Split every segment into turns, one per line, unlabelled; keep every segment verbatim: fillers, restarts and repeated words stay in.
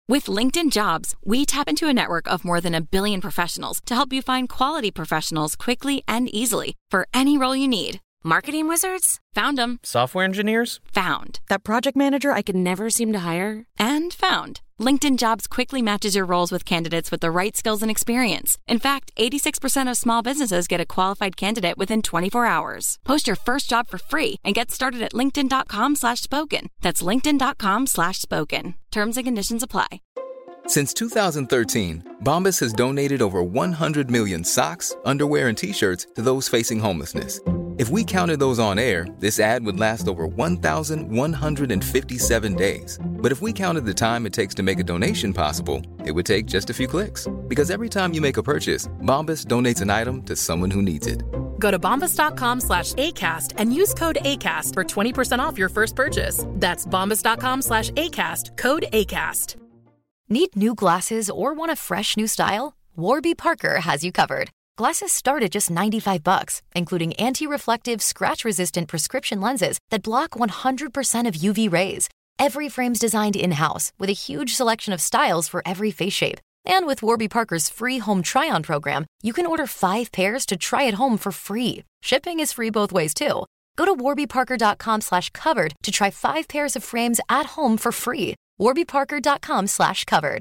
With LinkedIn Jobs, we tap into a network of more than a billion professionals to help you find quality professionals quickly and easily for any role you need. Marketing wizards? Found them.
Software engineers?
Found. That project manager I could never seem to hire? And found. LinkedIn Jobs quickly matches your roles with candidates with the right skills and experience. In fact, eighty-six percent of small businesses get a qualified candidate within twenty-four hours. Post your first job for free and get started at linkedin.com slash spoken. That's linkedin.com slash spoken. Terms and conditions apply.
Since two thousand thirteen, Bombas has donated over one hundred million socks, underwear, and T-shirts to those facing homelessness. If we counted those on air, this ad would last over one thousand one hundred fifty-seven days. But if we counted the time it takes to make a donation possible, it would take just a few clicks. Because every time you make a purchase, Bombas donates an item to someone who needs it.
Go to bombas.com slash ACAST and use code ACAST for twenty percent off your first purchase. That's bombas.com slash ACAST, code ACAST.
Need new glasses or want a fresh new style? Warby Parker has you covered. Glasses start at just ninety-five bucks, including anti-reflective, scratch-resistant prescription lenses that block one hundred percent of U V rays. Every frame's designed in-house with a huge selection of styles for every face shape. And with Warby Parker's free home try-on program, you can order five pairs to try at home for free. Shipping is free both ways, too. Go to warbyparker.com slash covered to try five pairs of frames at home for free. warbyparker.com slash covered.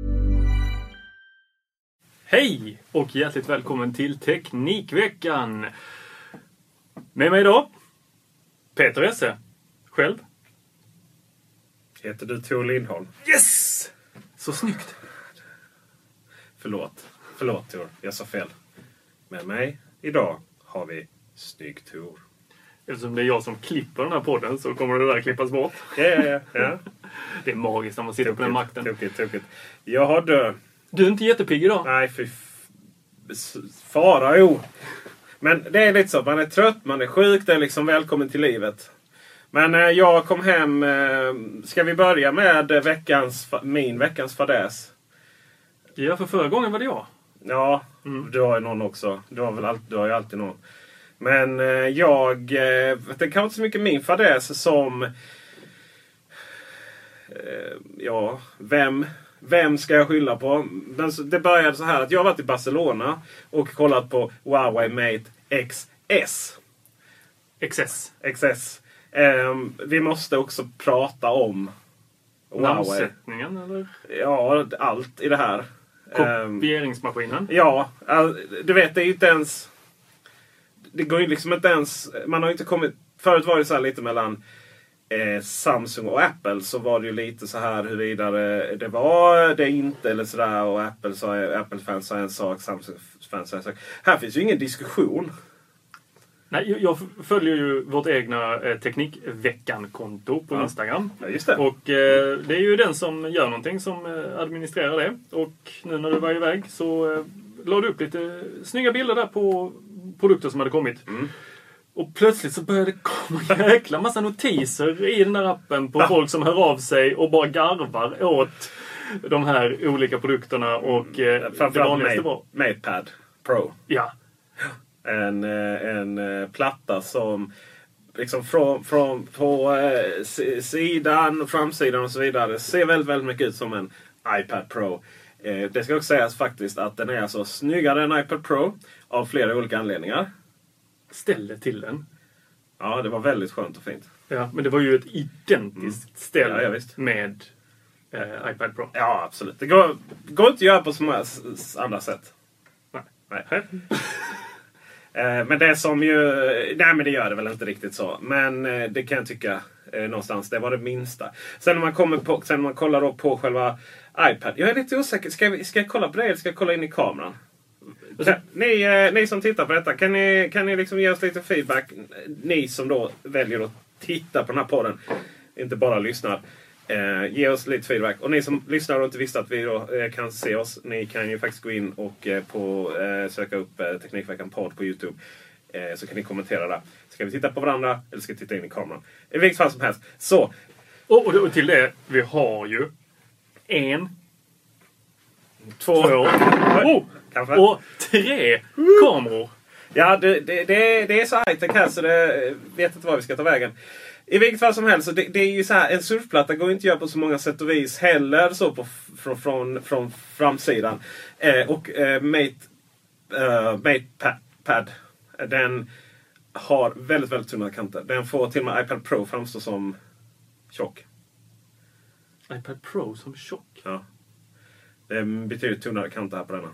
Hej och hjärtligt välkommen till Teknikveckan. Med mig idag, Peter Esse. Själv?
Heter du Tor Lindholm?
Yes! Så snyggt.
Förlåt. Förlåt Tor, jag sa fel. Med mig idag har vi Snygg Tor.
Eftersom det är jag som klipper den här podden så kommer det där klippas bort.
Ja, ja, ja. ja.
Det är magiskt när man sitter tokigt, på den makten.
Tokigt, tokigt. Jag har dö.
Du är inte jättepigg idag.
Nej, för f- fara jo. Men det är lite så, man är trött, man är sjuk, det är liksom välkommen till livet. Men eh, jag kom hem, eh, ska vi börja med eh, veckans, min veckans fadäs?
Ja, för förra gången var det jag.
Ja, mm. Du har ju någon också. Du har, väl all, du har ju alltid någon. Men eh, jag, eh, det kan inte så mycket min fadäs som, eh, ja, vem... Vem ska jag skylla på? Det började så här att jag har varit i Barcelona och kollat på Huawei Mate X S.
X S.
X S. Um, vi måste också prata om Huawei.
Namnsättningen eller?
Ja, allt i det här.
Kopieringsmaskinen?
Um, ja, all, du vet det är ju inte ens... Det går ju liksom inte ens... Man har ju inte kommit... Förut var det så här lite mellan... Eh, Samsung och Apple, så var det ju lite så här huruvida det, det var det inte eller sådär, och Apple sa, Apple-fans sa en sak, Samsung-fans sa en sak. Här finns ju ingen diskussion.
Nej, jag följer ju vårt egna eh, Teknikveckan-konto på ja. Instagram.
Ja, just det.
Och eh, det är ju den som gör någonting som eh, administrerar det. Och nu när du var iväg så eh, la du upp lite snygga bilder där på produkter som hade kommit. Mm. Och plötsligt så började det komma en jäkla massa notiser i den där appen på ja. folk som hör av sig och bara garvar åt de här olika produkterna. Och eh, det vanligaste var
MatePad Pro.
Ja.
En, en platta som liksom från, från på eh, sidan, framsidan och så vidare ser väldigt, väldigt mycket ut som en iPad Pro. Eh, det ska också sägas faktiskt att den är alltså snyggare än iPad Pro av flera olika anledningar.
Ställe till den.
Ja, det var väldigt skönt och fint.
Ja, men det var ju ett identiskt mm. ställe
ja, ja, visst.
med eh, iPad Pro.
Ja, absolut. Det går, går inte att göra på så många andra sätt.
Nej.
Nej. eh, men det som ju... Nej, men det gör det väl inte riktigt så. Men eh, det kan jag tycka eh, någonstans. Det var det minsta. Sen när man, kommer på, sen när man kollar då på själva iPad. Jag är lite osäker. Ska jag, ska jag kolla på det eller ska jag kolla in i kameran? Kan, ni, eh, ni som tittar på detta, kan ni, kan ni liksom ge oss lite feedback? Ni som då väljer att titta på den här podden, inte bara lyssnar. Eh, ge oss lite feedback. Och ni som lyssnar och inte visste att vi då, eh, kan se oss, ni kan ju faktiskt gå in och eh, på, eh, söka upp eh, Teknikveckan podd på YouTube. Eh, så kan ni kommentera där. Ska vi titta på varandra eller ska vi titta in i kameran? I vilket fall som helst. Så.
Och, och, och till det, vi har ju en, två, två oh, kanske. Och tre kameror.
Ja, det, det, det, det är så high-tech här så det vet inte var vi ska ta vägen. I vilket fall som helst, så det, det är ju så här, en surfplatta går inte att göra på så många sätt och vis heller så på, från, från, från framsidan. Eh, och eh, Mate, uh, MatePad, den har väldigt, väldigt tunna kanter. Den får till och med iPad Pro framstå som tjock.
iPad Pro som tjock?
Ja. Det är betydligt tunnare kanter här på denna.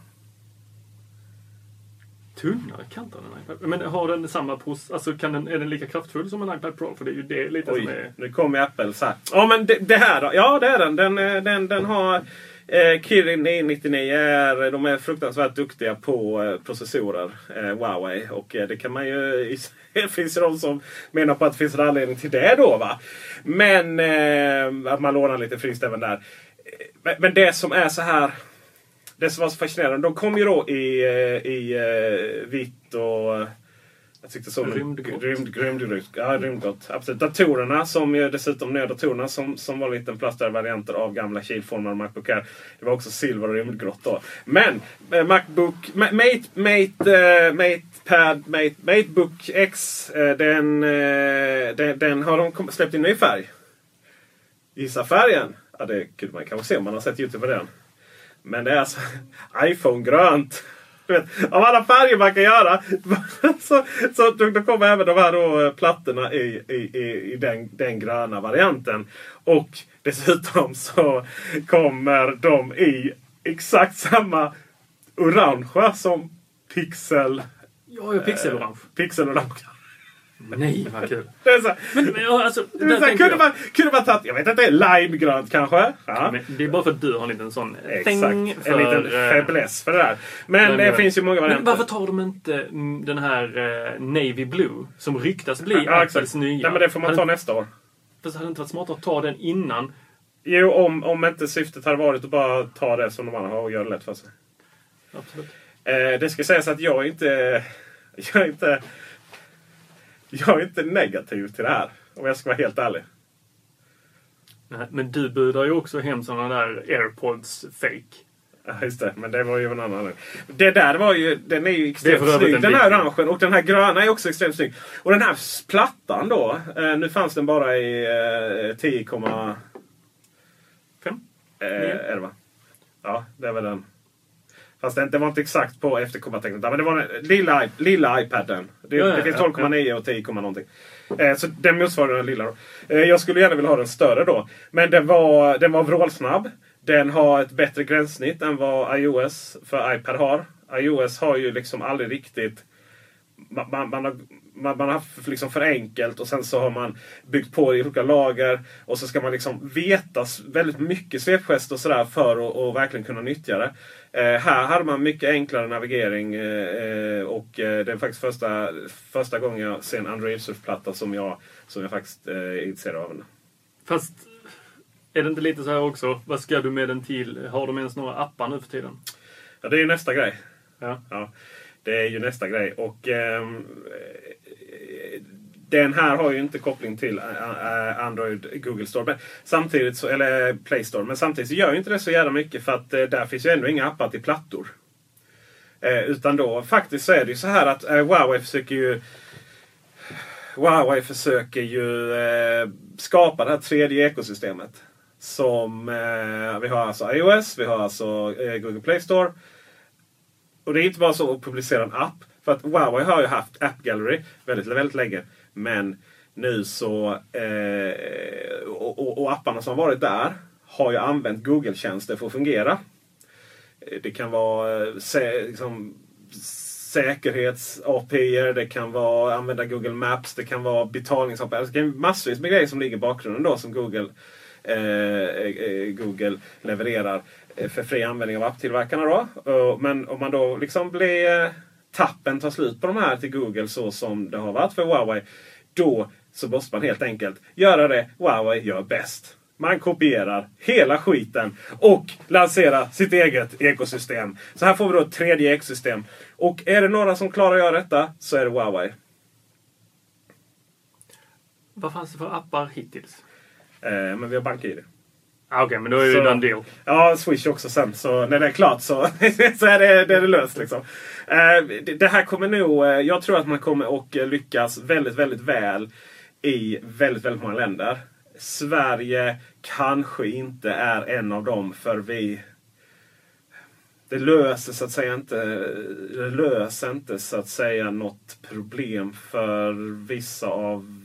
Tunnare kanter än en iPad? Men har den samma pros... Alltså kan den, är den lika kraftfull som en iPad Pro? För det är ju det lite
Oj,
som är...
nu kommer Apple så här. Ja, men det, det här då? Ja, det är den. Den, den, den har... Eh, Kirin nio nittionio är... De är fruktansvärt duktiga på eh, processorer. Eh, Huawei. Och eh, det kan man ju... Det finns ju de som menar på att det finns en anledning till det då, va? Men... Eh, att man lånar lite friskt även där. Men, men det som är så här... Det som var så fascinerande, de kom ju då i, i uh, vitt och jag tyckte så
rymdgott.
Rymd, rymd, ja, rymdgott. Absolut. Datorerna som ju dessutom nya datorerna som, som var lite plastade varianter av gamla kilformade MacBook Air. Det var också silver och rymdgrått då. Men uh, Macbook Mate, Mate, uh, MatePad, Mate, MateBook X, uh, den, uh, den, den har de släppt in ny färg. Gissa färgen? Ja, det kunde man kanske se om man har sett YouTube på den. Men det är alltså iPhone-grönt. Du vet, av alla färger man kan göra. så så då, då kommer även de här då, plattorna i, i, i, i den, den gröna varianten. Och dessutom så kommer de i exakt samma orangea som Pixel.
Ja, ja, Pixel-orange.
Eh, Pixel-orange.
Nej, vad kul.
Det är så,
men, men, ja, alltså,
det är så här, kunde, man, kunde man tagit, jag vet inte, limegrönt kanske? Ja.
Men det är bara för att du har en liten sån
Exakt,
thing för,
en liten fäbless för det där. Men, men det finns ju många varianter.
Men varför tar de inte den här uh, Navy Blue som ryktas bli
ja,
Apples nya?
Nej, men det får man ta hade, nästa år.
Fast hade det inte varit smart att ta den innan?
Jo, om, om inte syftet hade varit att bara ta det som de andra har och göra det lätt för sig.
Absolut.
Eh, det ska sägas att jag inte... Jag är inte... Jag är inte negativ till det här. Om jag ska vara helt ärlig.
Nej, men du budar ju också hem sådana där AirPods fake.
Ja, just det. Men det var ju en annan. Det där var ju... Den är ju extremt
är
snygg.
Den,
den här orangen och den här gröna är också extremt snygg. Och den här plattan då. Eh, nu fanns den bara i eh, tio komma fem. Eh, är det va? Ja, det är väl den. Fast det, det var inte exakt på efterkommatecknet. Men det var den lilla, lilla iPaden. Det, ja, ja, det finns tolv komma nio och tio någonting. Eh, så den motsvarar den lilla då. Eh, jag skulle gärna vilja ha den större då. Men den var, den var vrålsnabb. Den har ett bättre gränssnitt än vad iOS för iPad har. iOS har ju liksom aldrig riktigt... Man, man, man, har, man, man har haft liksom för enkelt och sen så har man byggt på i olika lager och så ska man liksom veta väldigt mycket svepgest och sådär för att och verkligen kunna nyttja det. Eh, här hade man mycket enklare navigering eh, och eh, det är faktiskt första, första gången jag ser en Android-surfplatta som jag, som jag faktiskt eh, är intresserad av.
Fast är det inte lite så här också, vad ska du med den till? Har de ens några appar nu för tiden?
Ja, det är ju nästa grej.
Ja.
Ja. Det är ju nästa grej. Och eh, den här har ju inte koppling till Android Google Store. Men samtidigt så, eller Play Store. Men samtidigt så gör ju inte det så jävla mycket. För att eh, där finns ju ändå inga appar till plattor. Eh, utan då faktiskt så är det ju så här att eh, Huawei försöker ju Huawei försöker ju eh, skapa det här tredje ekosystemet. Som eh, vi har alltså iOS, vi har alltså eh, Google Play Store. Och det är inte bara så att publicera en app. För att Huawei har ju haft App Gallery väldigt, väldigt länge. Men nu så... Eh, och, och, och apparna som har varit där har ju använt Google-tjänster för att fungera. Det kan vara sä, liksom, säkerhets-A P I-er. Det kan vara använda Google Maps. Det kan vara betalnings-A P I-er. Det kan vara massvis med grejer som ligger i bakgrunden då som Google, eh, Google levererar för fri användning av apptillverkarna då. Men om man då liksom blir tappen tar slut på de här till Google så som det har varit för Huawei, då så måste man helt enkelt göra det Huawei gör bäst. Man kopierar hela skiten och lanserar sitt eget ekosystem. Så här får vi då ett tredje ekosystem. Och är det några som klarar att göra detta så är det Huawei.
Vad fanns det för appar hittills?
Eh, men vi har BankID.
Ah, Okej, okay, men då är det ju den deal.
Ja, Swish också sen. Så när det är klart så, så är det, det är det löst liksom. Eh, det, det här kommer nog... Eh, jag tror att man kommer att lyckas väldigt, väldigt väl i väldigt, väldigt många länder. Sverige kanske inte är en av dem, för vi det löser så att säga inte det löser inte så att säga något problem för vissa av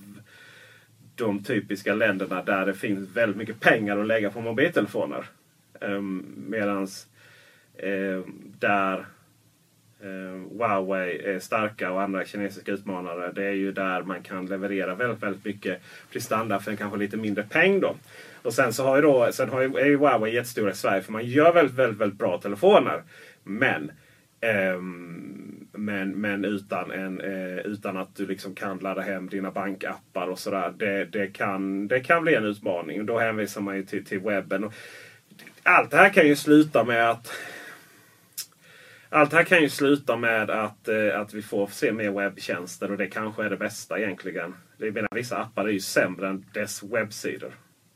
de typiska länderna där det finns väldigt mycket pengar att lägga på mobiltelefoner. Um, medans um, där um, Huawei är starka och andra kinesiska utmanare, det är ju där man kan leverera väldigt, väldigt mycket prestanda för en kanske lite mindre peng då. Och sen så har ju då, sen har ju, är ju Huawei jättestora i Sverige, för man gör väldigt, väldigt, väldigt bra telefoner. Men um, men, men utan, en, eh, utan att du liksom kan ladda hem dina bankappar och sådär. Det, det, kan, det kan bli en utmaning. Och då hänvisar man ju till, till webben. Och allt det här kan ju sluta med att Allt det här kan ju sluta med att, eh, att vi får se mer webbtjänster. Och det kanske är det bästa egentligen. Det menar, vissa appar är ju sämre än dess webbsidor.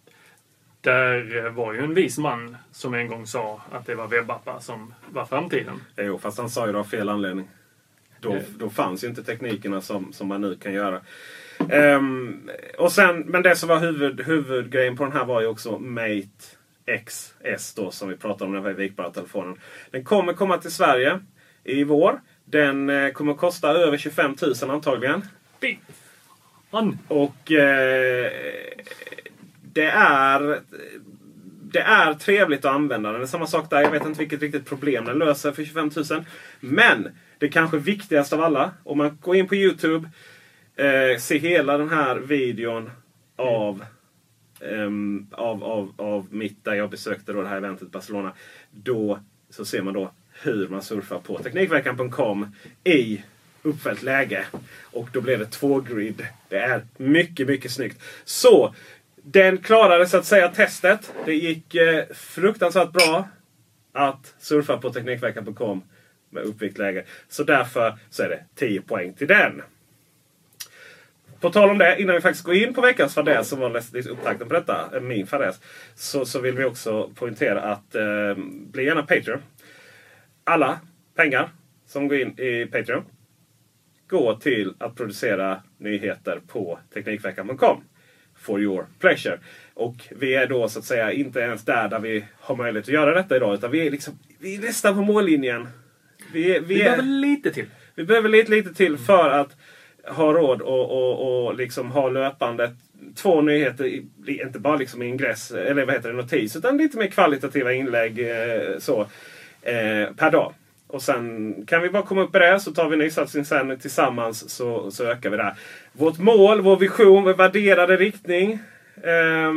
Där var ju en vis man som en gång sa att det var webbappar som var framtiden.
Jo, fast han sa ju det av fel anledning. Då, då fanns ju inte teknikerna som, som man nu kan göra. Um, och sen, men det som var huvud, huvudgrejen på den här var ju också Mate X S då, som vi pratade om, den här vikbara telefonen. Den kommer komma till Sverige i vår. Den eh, kommer kosta över tjugofem tusen antagligen.
Man.
Och eh, det är det är trevligt att använda den. Det är samma sak där. Jag vet inte vilket riktigt problem den löser för tjugofem tusen. Men det kanske viktigaste av alla, om man går in på YouTube, eh, ser hela den här videon av Um, av, av, av mitt där jag besökte då det här eventet i Barcelona. Då så ser man då hur man surfar på teknikveckan punkt com i uppfällt läge. Och då blev det två grid. Det är mycket, mycket snyggt. Så den klarade så att säga testet. Det gick eh, fruktansvärt bra att surfa på teknikveckan punkt com med uppvikt läge. Så därför så är det tio poäng till den. På tal om det, innan vi faktiskt går in på veckans fadäs som var upptakten på detta, min fadäs, så, så vill vi också poängtera att eh, bli gärna Patreon. Alla pengar som går in i Patreon går till att producera nyheter på teknikveckan punkt com for your pleasure. Och vi är då så att säga inte ens där där vi har möjlighet att göra detta idag, utan vi är liksom vi är nästan på mållinjen. Vi, är, vi,
vi
är,
behöver lite till.
Vi behöver lite, lite till för att ha råd och, och, och liksom ha löpande två nyheter, inte bara liksom ingress eller vad heter det, notis, utan lite mer kvalitativa inlägg eh, så, eh, per dag. Och sen kan vi bara komma upp i det, så tar vi nysatsning sen tillsammans, så, så ökar vi det här. Vårt mål, vår vision, vår värderade riktning. Eh,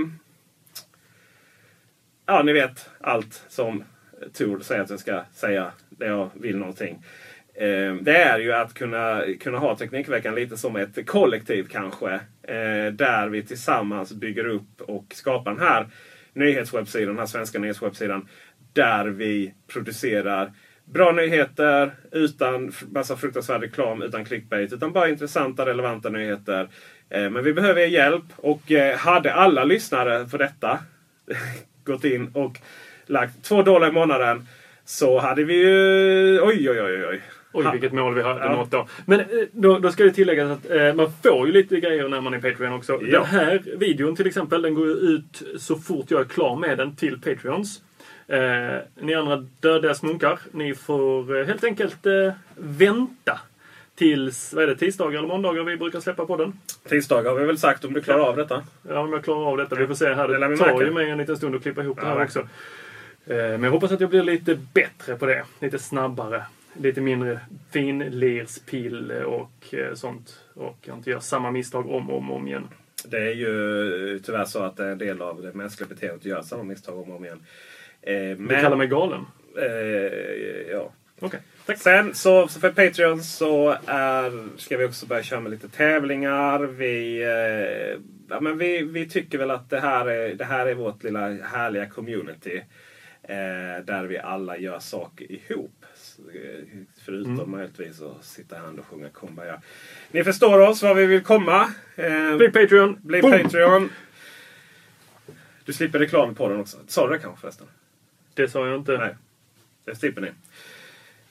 ja, ni vet allt som Tor säger att jag ska säga när jag vill någonting. Det är ju att kunna, kunna ha Teknikveckan lite som ett kollektiv kanske. Eh, där vi tillsammans bygger upp och skapar den här nyhetswebbsidan, den här svenska nyhetswebbsidan. Där vi producerar bra nyheter utan massa fruktansvärd reklam, utan clickbait. Utan bara intressanta, relevanta nyheter. Eh, men vi behöver hjälp. Och eh, hade alla lyssnare för detta gått in och lagt två dollar i månaden, så hade vi ju... Oj, oj, oj, oj.
Oj, vilket mål vi har nått då. Men då, då ska det tilläggas att eh, man får ju lite grejer när man är Patreon också. Ja. Den här videon till exempel, den går ut så fort jag är klar med den till Patreons. Eh, ni andra döda smunkar, ni får eh, helt enkelt eh, vänta tills, vad är det, tisdagar eller måndagar vi brukar släppa på den.
Tisdagar har vi väl sagt, om du klarar av detta.
Ja, om jag klarar av detta. Vi får se här. Det, det tar ju mig en liten stund att klippa ihop ja, det här också. Eh, men jag hoppas att jag blir lite bättre på det. Lite snabbare. Lite mindre finlirspill och eh, sånt. Och jag inte gör samma misstag om och om, om igen.
Det är ju tyvärr så att det är en del av det mänskliga beteendet att göra samma misstag om och om igen. Eh, men,
du kallar mig galen?
Eh, ja.
Okej, okay.
Sen så, så för Patreon så är, ska vi också börja köra med lite tävlingar. Vi, eh, ja, men vi, vi tycker väl att det här är, det här är vårt lilla härliga community. Eh, där vi alla gör saker ihop. Förutom mm. möjligtvis att sitta här och sjunga Kumbaya. Ni förstår oss var vi vill komma. Eh,
bli Patreon.
Bli Boom. Patreon. Du slipper reklam på den också. Sa du det kanske förresten?
Det sa jag inte.
Nej, det slipper ni.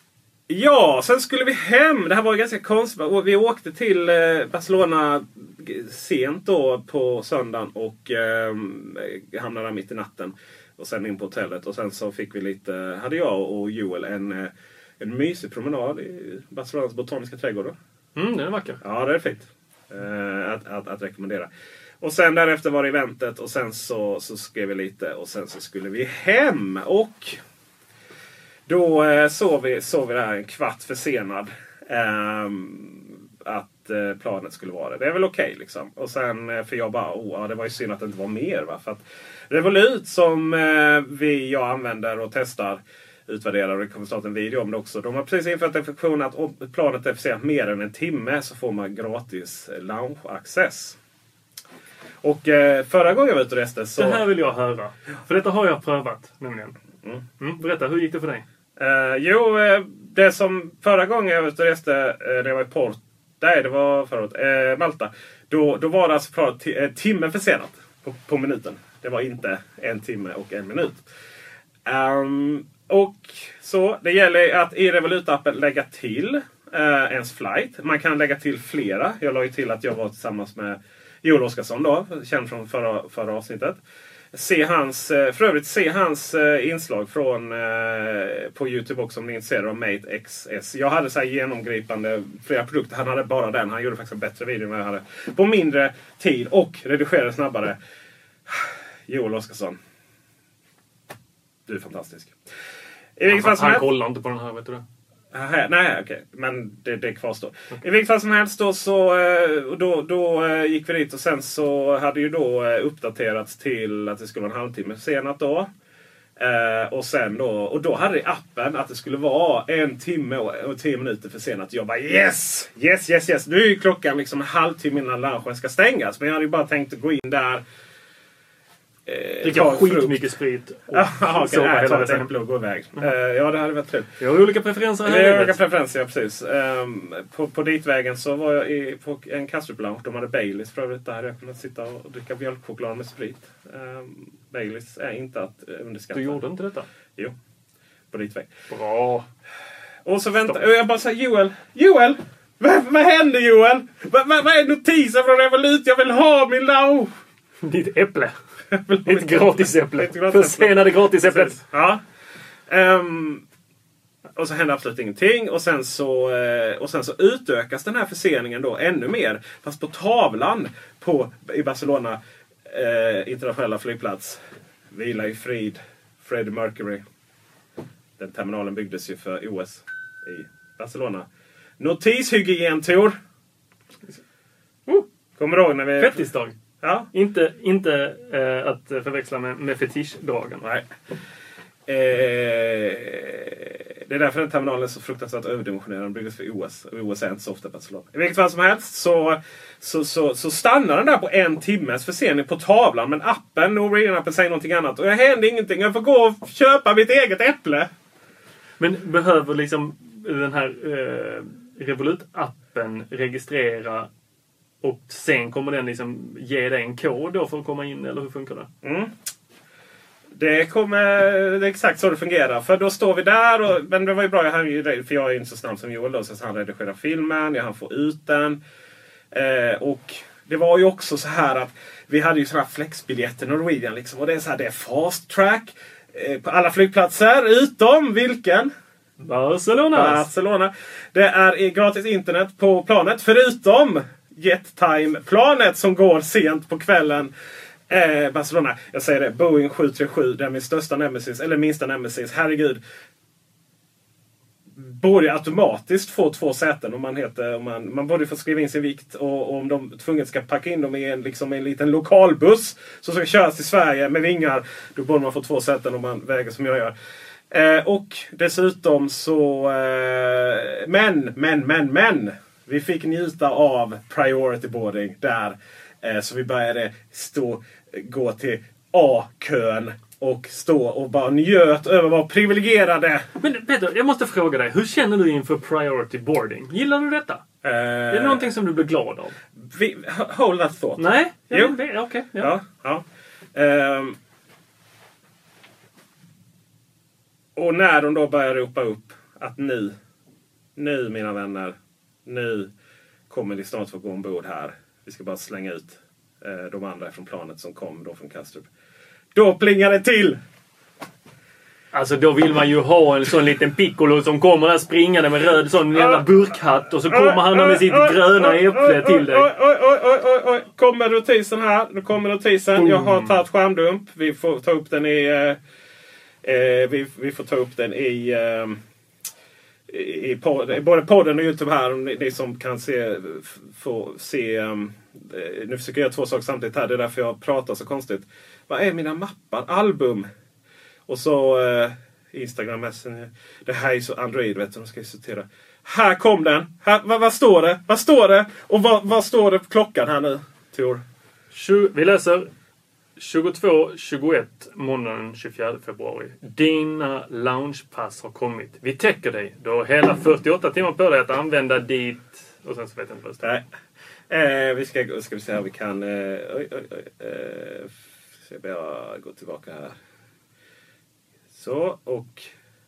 Ja, sen skulle vi hem. Det här var ju ganska konstigt. Vi åkte till Barcelona sent då på söndagen och eh, hamnade där mitt i natten. Och sen in på hotellet. Och sen så fick vi lite, hade jag och Joel en, en mysig promenad i Barcelonas botaniska trädgård.
Mm, den är vacker.
Ja, det är fint. Eh, att, att, att rekommendera. Och sen därefter var det eventet och sen så, så skrev vi lite och sen så skulle vi hem. Och då eh, sov, vi, sov vi där en kvart försenad. Eh, att eh, planet skulle vara det. Det är väl okej okay, liksom. Och sen, eh, för jag bara, åh, oh, det var ju synd att det inte var mer. Va? För att Revolut som eh, vi, jag använder och testar, utvärderar, och det kommer snart en video om det också. De har precis infört en funktion att om planet är försenat mer än en timme så får man gratis lounge-access. Och eh, förra gången jag var ute och reste så...
Det här vill jag höra. För detta har jag prövat nämligen. Mm. Mm, berätta, hur gick det för dig?
Eh, jo, eh, det som förra gången jag var ute och reste, eh, det var i Port... Nej, det var förut. Eh, Malta. Då, då var det alltså för t- eh, timme försenat på, på minuten. Det var inte en timme och en minut. Um, och så, det gäller att i Revolut-appen lägga till eh, ens flight. Man kan lägga till flera. Jag la ju till att jag var tillsammans med Joel Oskarsson då, känd från förra, förra avsnittet. Se hans, för övrigt se hans inslag från, på YouTube också om ni är intresserade av Mate X S. Jag hade så här genomgripande flera produkter. Han hade bara den. Han gjorde faktiskt en bättre video än vad jag hade. På mindre tid och redigerade snabbare. Joel Oskarsson. Du är fantastisk. I
han han kollar inte på den här, vet du det?
Aha, nej, okej. Okay. Men det, det kvarstår. Okay. I vilket fall som helst då, så då, då gick vi dit och sen så hade ju då uppdaterats till att det skulle vara en halvtimme senat då. Eh, och sen då, och då hade appen att det skulle vara en timme och, och tio minuter försenat. Jag bara yes! Yes, yes, yes. Nu är ju klockan liksom en halvtimme innan lunchen ska stängas. Men jag hade ju bara tänkt att gå in där.
Dricka eh, skitmycket sprit och
ah, okay, sova hela tiden. Och gå iväg. Mm. Uh, ja, det hade varit trevligt.
Jag har olika preferenser här.
Jag har olika preferenser, ja, precis. Um, på, på ditvägen så var jag i, på en Kastrup Lounge. De hade Baileys för övrigt. Där hade jag kunnat sitta och dricka mjölkchoklad med sprit. Um, Baileys är inte att underskatta.
Du gjorde inte detta?
Jo, på ditväg.
Bra.
Och så väntar och jag bara säger Joel, Joel! Vad, vad händer Joel? Vad, vad, vad är notisen från Revolut? Jag vill ha min lounge!
Ditt äpple. Ett gratisäpple. Försenade gratisäpplet.
Ja. Um, och så händer absolut ingenting. Och sen, så, och sen så utökas den här förseningen då ännu mer. Fast på tavlan på, i Barcelona eh, internationella flygplats. Vila i frid. Freddie Mercury. Den terminalen byggdes ju för O S i Barcelona. Notishygientor.
Uh,
Kommer du ihåg när vi...
Fettisdag.
Ja.
Inte, inte eh, att förväxla med, med fetischdragen.
Nej. Eh, det är därför den terminalen är så fruktansvärt överdimensionerad. Den byggdes för O S. Och O S är inte så ofta Barcelona. I vilket fall som helst så, så, så, så stannar den där på en timmes försening på tavlan. Men appen, no reading-appen, säger någonting annat. Och jag händer ingenting. Jag får gå och köpa mitt eget äpple.
Men behöver liksom den här eh, Revolut-appen registrera och sen kommer den liksom ge dig en kod då för att komma in, eller hur funkar det?
Mm. Det kommer, det är exakt så det fungerar. För då står vi där, och, men det var ju bra, jag hann, för jag är inte så snabb som Joel då, så han redigerar filmen, jag hann få ut den. Eh, och det var ju också så här att vi hade ju sådana här flexbiljetter Norwegian liksom, och det är så här, det är fast track eh, på alla flygplatser, utom vilken?
Barcelona.
Barcelona. Det är gratis internet på planet, förutom JetTime-planet som går sent på kvällen. Eh, Barcelona. Jag säger det. Boeing sju tre sju. Det är min största nemesis. Eller minsta nemesis. Herregud. Borde automatiskt få två säten. Om man, heter, om man, man borde få skriva in sin vikt. Och, och om de tvunget ska packa in dem i en, liksom en liten lokalbuss. Som ska köras till Sverige med vingar. Då borde man få två säten om man väger som jag gör. Eh, och dessutom så... Eh, men, men, men, men. Vi fick njuta av priority boarding där. Eh, så vi började stå, gå till A-kön och stå och bara njöt över att vara privilegierade.
Men Peter, jag måste fråga dig. Hur känner du inför priority boarding? Gillar du detta? Eh, är det någonting som du blir glad av?
Vi, hold that thought.
Nej?
Jo.
Okej. Okay,
ja. ja, ja. Eh, och när de då börjar ropa upp att nu nu mina vänner, nu kommer ni snart få gå ombord här. Vi ska bara slänga ut eh, de andra från planet som kom då från Kastrup. Då plingar det till!
Alltså då vill man ju ha en sån liten piccolo som kommer där springande med röd sån jävla burkhatt. Och så kommer han med sitt gröna äpple till dig.
Oj, oj, oj, oj, oj, oj. Kommer notisen här. Nu kommer notisen. Jag har tagit skärmdump. Vi får ta upp den i... Eh, eh, vi, vi får ta upp den i... Eh, i podd, både podden och YouTube här. Ni, ni som kan se... Få se... Um, nu försöker jag göra två saker samtidigt här. Det är därför jag pratar så konstigt. Vad är mina mappar? Album... Och så eh, Instagram Messenger. Det här är så Android, vet du. De ska ju sortera. Här kom den. Här, vad, vad står det? Vad står det? Och vad, vad står det på klockan här nu, Tor?
Vi läser tjugotvå tjugoett måndagen tjugofjärde februari. Dina loungepass har kommit. Vi täcker dig. Du har hela fyrtioåtta timmar på dig att använda dit. Och sen så vet jag inte vad det står.
Nej. Eh, vi ska, ska vi se här vi kan... Eh, oj, oj, oj. Eh, ska jag bara gå tillbaka här. Så, och...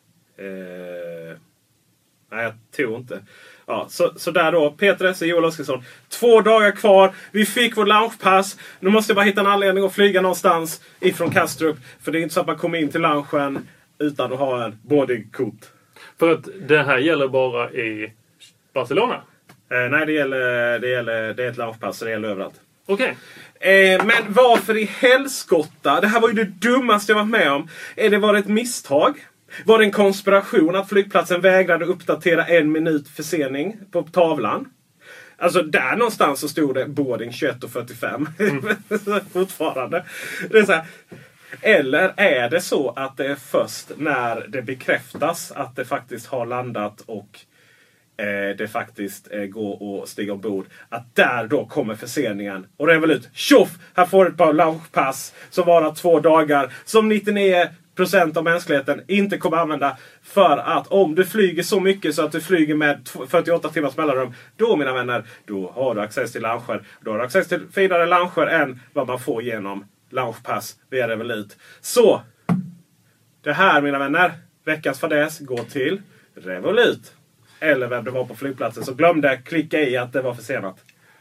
Eh, nej, jag tror inte. Ja, så, så där då. Peter S. och Joel Oskarsson. Två dagar kvar. Vi fick vår loungepass. Nu måste jag bara hitta en anledning att flyga någonstans ifrån Kastrup. För det är inte så att man kommer in till loungen utan att ha en boardingkort.
För att det här gäller bara i Barcelona?
Eh, nej, det gäller, det gäller... Det är ett loungepass, så det gäller överallt.
Okej. Okay.
Eh, men varför i helskotta? Det här var ju det dummaste jag varit med om. Är det var ett misstag? Var det en konspiration att flygplatsen vägrade uppdatera en minut försening på tavlan? Alltså där någonstans så stod det boarding tjugoett och fyrtiofem. Mm. Fortfarande. Det är så här. Eller är det så att det är först när det bekräftas att det faktiskt har landat och det faktiskt eh, går att stiga ombord. Att där då kommer förseningen. Och det är väl ut. Tjoff! Här får du ett par loungepass som varar två dagar. Som nittionio procent av mänskligheten inte kommer använda. För att om du flyger så mycket så att du flyger med fyrtioåtta timmars mellanrum. Då mina vänner, då har du access till lounger. Då har du access till finare lounger än vad man får genom loungepass via Revolut. Så! Det här mina vänner. Veckans fadäs går till Revolut. Eller vem det var på flygplatsen. Så glömde klicka i att det var försenat.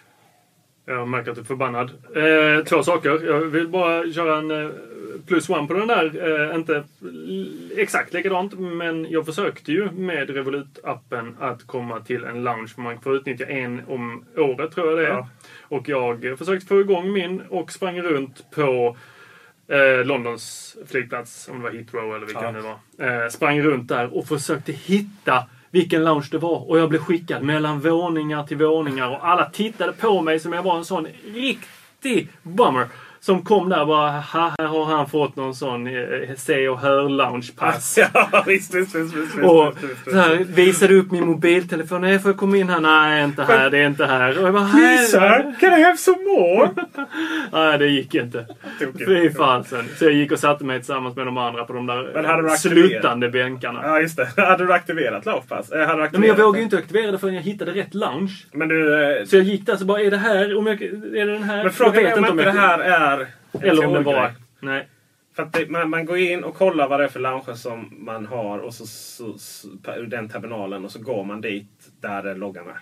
Jag märker att du är förbannad. Eh, två saker. Jag vill bara köra en eh, plus one på den där. Eh, inte exakt likadant. Men jag försökte ju med Revolut-appen att komma till en lounge. Man får utnyttja en om året tror jag det är. Ja. Och jag försökte få igång min och sprang runt på eh, Londons flygplats. Om det var Heathrow eller vilken ja. det var. Eh, sprang runt där och försökte hitta vilken lounge det var. Och jag blev skickad mellan våningar till våningar. Och alla tittade på mig som jag var en sån riktig bummer. Som kom där och bara, här har han fått någon sån eh, se och hör loungepass.
Ja, visst, visst, visst, visst,
och
visst, visst, visst.
Så här, visade upp min mobiltelefon. Nej, får jag komma in här? Nej, inte här. Det är inte här. Och jag bara,
här. Can I have some more?
Nej, det gick inte. Fy fansen. Så jag gick och satte mig tillsammans med de andra på de där slutande bänkarna.
Ja, just det. Hade du aktiverat loungepass? Hade du aktiverat
men jag vågade ju inte aktivera det förrän jag hittade rätt lounge.
Men du, eh...
Så jag gick där så bara, är det här? Om jag, är det den här?
Men frågan är om inte det här är...
Eller om det var... Nej.
För att det, man, man går in och kollar vad det är för lounger som man har. Och så, så, så ur den terminalen. Och så går man dit där loggan är.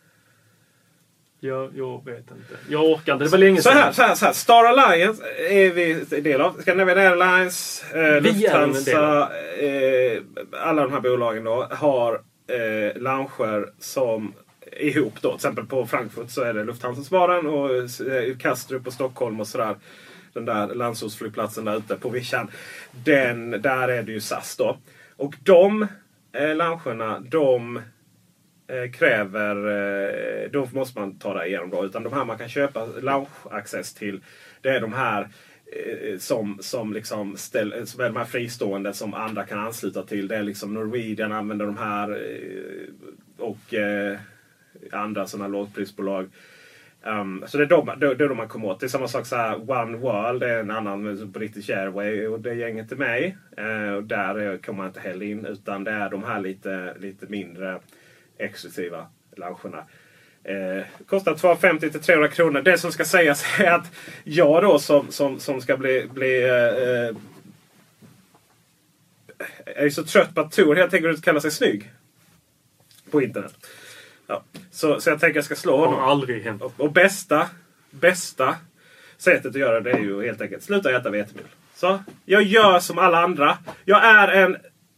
Jag, jag vet inte. Jag orkar inte. Det var länge sedan.
Så här, så här, så här. Star Alliance är vi del av. Scandinavian Airlines, eh, Lufthansa, eh, alla de här bolagen då har eh, lounger som ihop då. Till exempel på Frankfurt så är det Lufthansa-sparen och eh, Kastrup och Stockholm och sådär. Den där landsortsflygplatsen där ute på Vischan. Den, där är det ju S A S då. Och de eh, loungerna, de eh, kräver, eh, då måste man ta det igenom då. Utan de här man kan köpa lounge-access till, det är de här eh, som, som liksom ställ, som är de här fristående som andra kan ansluta till. Det är liksom Norwegian använder de här eh, och eh, andra sådana lågprisbolag. Um, så det är, de, det, det är de man kommer åt. Det är samma sak så här, One World, det är en annan British Airways och det gänget är med. Uh, och där kommer man inte heller in, utan det är de här lite, lite mindre exklusiva loungerna. Uh, kostar tvåhundrafemtio till trehundra kronor. Det som ska sägas är att jag då som, som, som ska bli... bli uh, är så trött på att Tor helt enkelt kallar sig snygg. på internet. Ja. Så, så jag tänker jag ska slå honom.
Det har aldrig hänt.
Och, och bästa, bästa sättet att göra det är ju helt enkelt sluta äta vetemjöl. Så jag gör som alla andra. Jag är en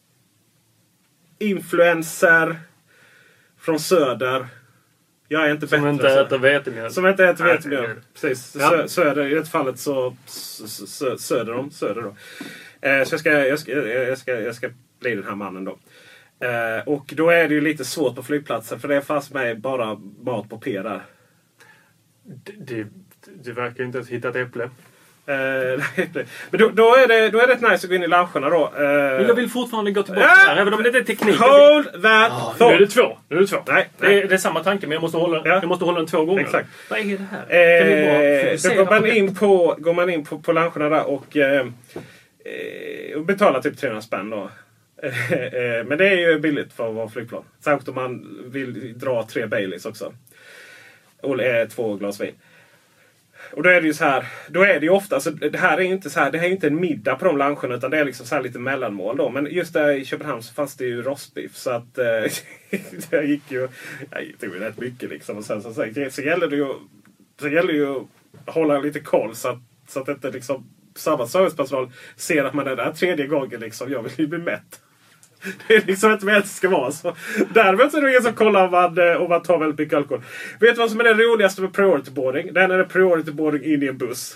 influencer från söder. Jag är inte
som
bättre.
Inte äter vetemjöl.
Som inte äter vetemjöl. Precis.
Ja.
Sö, söder, i det fallet så sö, sö, söder om. Söder då. Eh, så jag ska, jag, ska, jag, ska, jag ska bli den här mannen då. Eh, och då är det ju lite svårt på flygplatsen. För det är fast med bara mat på P där.
Det, det, det verkar inte ens hitta ett äpple.
Eh, men då, då, är det, då är det ett nice att gå in i loungerna då. Eh,
Men jag vill fortfarande gå tillbaka
Ja!
här, även om det inte är teknik.
Hold that
Ah,
thought.
nu är det två. Nu är det två.
Nej,
det,
nej.
är, det är samma tanke, men jag måste hålla,
Ja.
jag måste hålla den två gånger.
Exakt.
Vad är det här? Kan vi bara
Eh,
fokusera
då går man
på det?
in på, går man in på, på loungerna där och, eh, eh, och betalar typ trehundra spänn då. Eh, men det är ju billigt för att vara flygplan. Särskilt om man vill dra tre Baileys också. Och eh, två glas vin. Och då är det ju så här, då är det ju ofta, alltså det här är inte så här, det här är inte en middag på de loungerna utan det är liksom så här lite mellanmål då. Men just där i Köpenhamn så fanns det ju rostbiff så att eh, det gick ju, jag tog ju rätt mycket liksom. Och sen så, så, så gäller det ju, så gäller det ju att hålla lite koll så att, så att inte liksom samma servicepersonal ser att man är där tredje gången liksom, jag vill ju bli mätt. Det är liksom inte vad det ska vara. Så därmed så är det ingen som kollar om man, om man tar väldigt mycket alkohol. Vet du vad som är det roligaste med priority boarding? Den är det priority boarding in i en buss.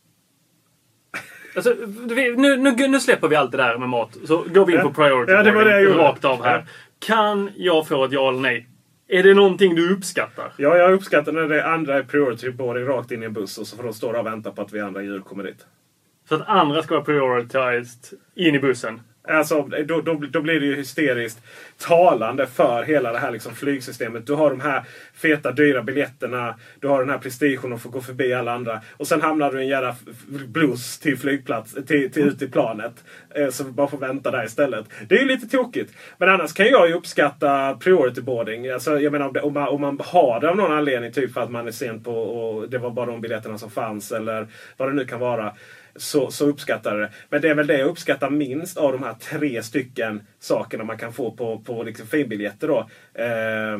Alltså, nu, nu, nu släpper vi allt det där med mat. Så går vi in
Ja.
på priority
Ja, det var det jag
boarding
gjorde.
rakt av här.
Ja.
Kan jag få ett ja eller nej? Är det någonting du uppskattar?
Ja, jag uppskattar när det andra är priority boarding rakt in i en buss. Och så får de stå där och vänta på att vi andra djur kommer dit.
Så att andra ska vara prioritized in i bussen.
Alltså, då, då, då blir det ju hysteriskt talande för hela det här liksom flygsystemet. Du har de här feta, dyra biljetterna. Du har den här prestigen att få gå förbi alla andra. Och sen hamnar du i en jävla blues till flygplats, till, till ut i planet. Eh, så vi bara får vänta där istället. Det är ju lite tokigt. Men annars kan jag ju uppskatta priority boarding. Alltså, jag menar, om, det, om, man, om man har det av någon anledning, typ för att man är sen på och det var bara de biljetterna som fanns. Eller vad det nu kan vara. Så, så uppskattar det. Men det är väl det jag uppskattar minst av de här tre stycken sakerna man kan få på, på liksom finbiljetter då. Eh,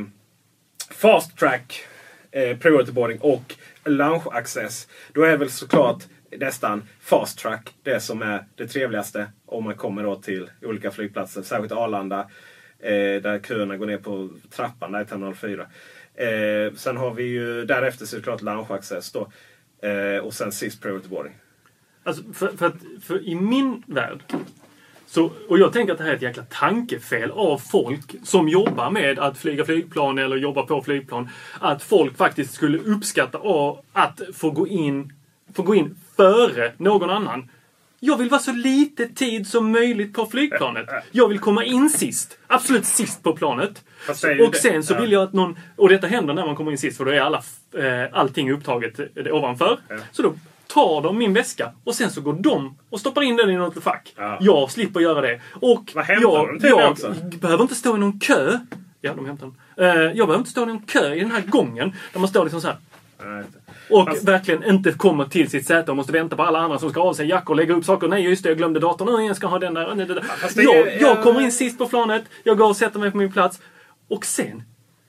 fast track, eh, priority boarding och lounge access. Då är det väl såklart nästan fast track det som är det trevligaste om man kommer då till olika flygplatser. Särskilt Arlanda eh, där köerna går ner på trappan där i terminal fyra. Eh, sen har vi ju därefter såklart lounge access då. Eh, och sen sist priority boarding.
Alltså, för, för, att, för i min värld så, och jag tänker att det här är ett jäkla tankefel av folk som jobbar med att flyga flygplan eller jobba på flygplan, att folk faktiskt skulle uppskatta av att få gå in få gå in före någon annan. Jag vill vara så lite tid som möjligt på flygplanet. Jag vill komma in sist. Absolut sist på planet. Och sen så vill jag att någon, och detta händer när man kommer in sist, för då är alla, äh, allting upptaget ovanför. Ja. Så då tar de min väska och sen så går de och stoppar in den i något fack. Ja. Jag slipper göra det. Och
vad hämtar
jag,
de till
jag
också?
behöver inte stå i någon kö. Ja, de hämtar den. Uh, jag behöver inte stå i någon kö i den här gången där man står liksom så här. Nej, och Fast... verkligen inte kommer till sitt säte och måste vänta på alla andra som ska av sig jackor och lägga upp saker. Nej, just det, jag glömde datorn. Nej, jag ska ha den där. Nej, det där. Ja, det jag, är, jag kommer in sist på planet. Jag går och sätter mig på min plats. Och sen,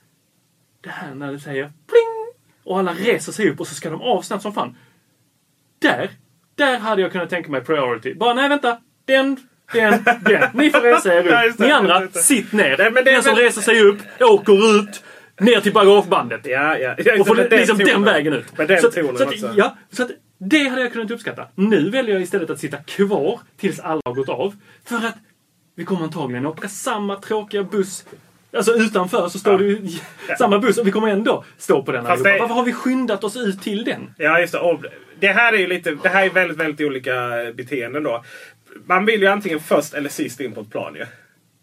det här när det säger pling! Och alla reser sig upp och så ska de av snabbt som fan. Där, där hade jag kunnat tänka mig priority. Bara, nej vänta, den, den, den. Ni får resa er upp. Ni andra, sitt ner. Nej, men det den som väl... reser sig upp, åker ut. Ner till bagagebandet.
Ja, ja. ja
och får den, liksom den, den vägen ut.
Med den
så,
tonen
så,
också.
Att, ja, så att det hade jag kunnat uppskatta. Nu väljer jag istället att sitta kvar tills alla har gått av. För att vi kommer antagligen åka samma tråkiga buss. Alltså utanför så står ja. det ju ja. samma buss och vi kommer ändå stå på den här. Det... Varför har vi skyndat oss ut till den?
Ja, just det. Och det här är ju lite, det här är väldigt, väldigt olika beteenden då. Man vill ju antingen först eller sist in på ett plan ju.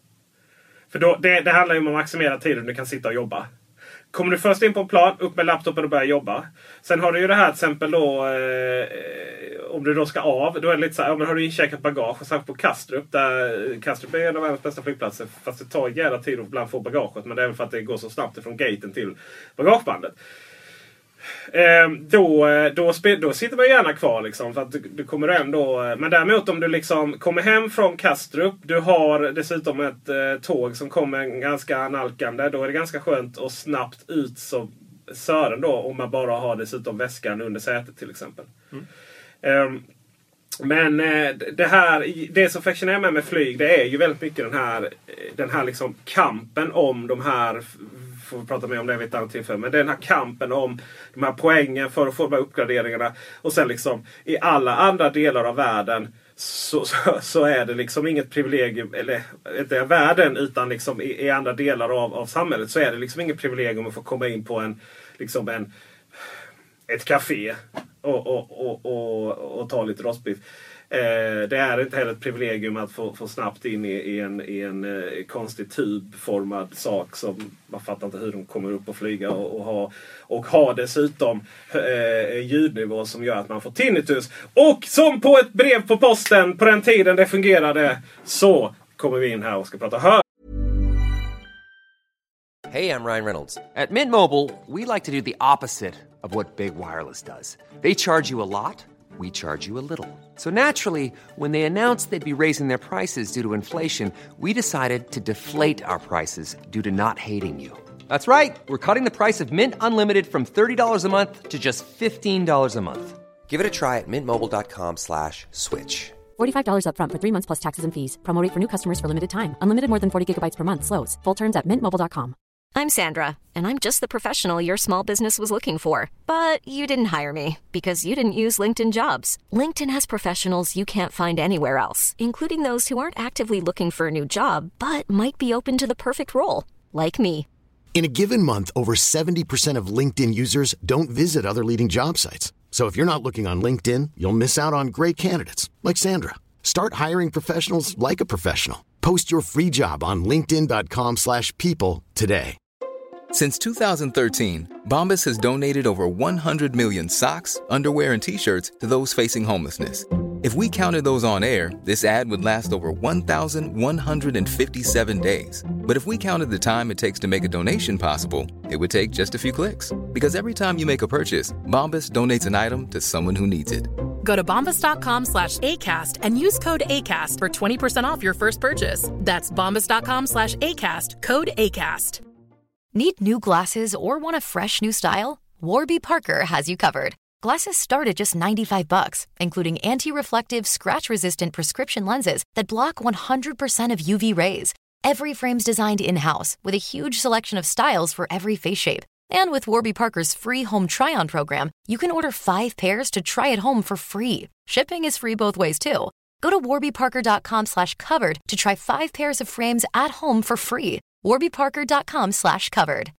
För då, det, det handlar ju om att maximera tiden du kan sitta och jobba. Kommer du först in på en plan, upp med laptopen och börja jobba. Sen har du ju det här till exempel då, eh, om du då ska av, då är det lite så här, ja, men har du incheckat bagage, och särskilt på Kastrup, där Kastrup är en av världens bästa flygplatser, fast det tar jävla tid att ibland få bagaget, men det är väl för att det går så snabbt från gaten till bagagebandet. Eh, då, då, spel, då sitter man gärna kvar liksom, för att du, du kommer ändå... Men däremot om du liksom kommer hem från Kastrup, du har dessutom ett eh, tåg som kommer ganska analkande, då är det ganska skönt och snabbt ut så Sören då, om man bara har dessutom väskan under sätet till exempel. Mm. Eh, men eh, det här, det som fascinerar mig med flyg, det är ju väldigt mycket den här, den här liksom kampen om de här... får vi prata mer om det vid ett annat tillfälle. Men den här kampen om de här poängen för att få de här uppgraderingarna. Och sen liksom i alla andra delar av världen så, så, så är det liksom inget privilegium, eller inte världen utan liksom i, i andra delar av, av samhället så är det liksom inget privilegium att få komma in på en, liksom en ett café och, och, och, och, och ta lite rostbiff. Eh, det är inte heller ett privilegium att få, få snabbt in i, i en, i en eh, konstig tubformad sak som man fattar inte hur de kommer upp och flyga och, och, ha, och ha dessutom eh, ljudnivå som gör att man får tinnitus. Och som på ett brev på posten på den tiden det fungerade, så kommer vi in här och ska prata hör.
Hey, I'm Ryan Reynolds. At Mint Mobile, we like to do the opposite of what Big Wireless does. They charge you a lot. We charge you a little. So naturally, when they announced they'd be raising their prices due to inflation, we decided to deflate our prices due to not hating you. That's right. We're cutting the price of Mint Unlimited from thirty dollars a month to just fifteen dollars a month. Give it a try at mintmobile.com slash switch.
forty-five dollars up front for three months plus taxes and fees. Promo rate for new customers for limited time. Unlimited more than forty gigabytes per month. Slows full terms at mint mobile dot com.
I'm Sandra, and I'm just the professional your small business was looking for. But you didn't hire me because you didn't use LinkedIn Jobs. LinkedIn has professionals you can't find anywhere else, including those who aren't actively looking for a new job, but might be open to the perfect role, like me.
In a given month, over seventy percent of LinkedIn users don't visit other leading job sites. So if you're not looking on LinkedIn, you'll miss out on great candidates, like Sandra. Start hiring professionals like a professional. Post your free job on linkedin dot com slash people today.
Since two thousand thirteen, Bombas has donated over one hundred million socks, underwear, and T-shirts to those facing homelessness. If we counted those on air, this ad would last over one thousand one hundred fifty-seven days. But if we counted the time it takes to make a donation possible, it would take just a few clicks. Because every time you make a purchase, Bombas donates an item to someone who needs it.
Go to bombas.com slash ACAST and use code ACAST for twenty percent off your first purchase. That's bombas.com slash ACAST, code ACAST.
Need new glasses or want a fresh new style? Warby Parker has you covered. Glasses start at just ninety-five bucks, including anti-reflective, scratch-resistant prescription lenses that block one hundred percent of U V rays. Every frame's designed in-house with a huge selection of styles for every face shape. And with Warby Parker's free home try-on program, you can order five pairs to try at home for free. Shipping is free both ways, too. Go to warbyparker.com slash covered to try five pairs of frames at home for free. warbyparker.com slash covered.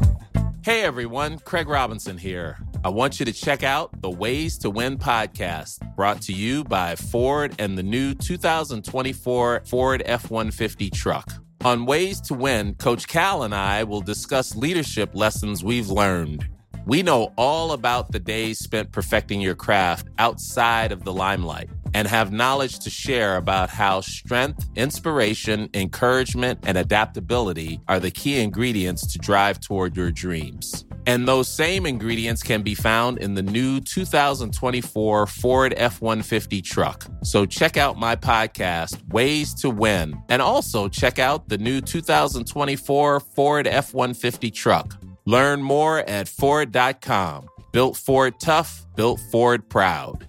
Hey, everyone. Craig Robinson here. I want you to check out the Ways to Win podcast, brought to you by Ford and the new two thousand twenty-four Ford F one fifty truck. On Ways to Win, Coach Cal and I will discuss leadership lessons we've learned. We know all about the days spent perfecting your craft outside of the limelight and have knowledge to share about how strength, inspiration, encouragement, and adaptability are the key ingredients to drive toward your dreams. And those same ingredients can be found in the new two thousand twenty-four Ford F one fifty truck. So check out my podcast, Ways to Win, and also check out the new two thousand twenty-four Ford F one fifty truck. Learn more at Ford dot com. Built Ford tough, built Ford proud.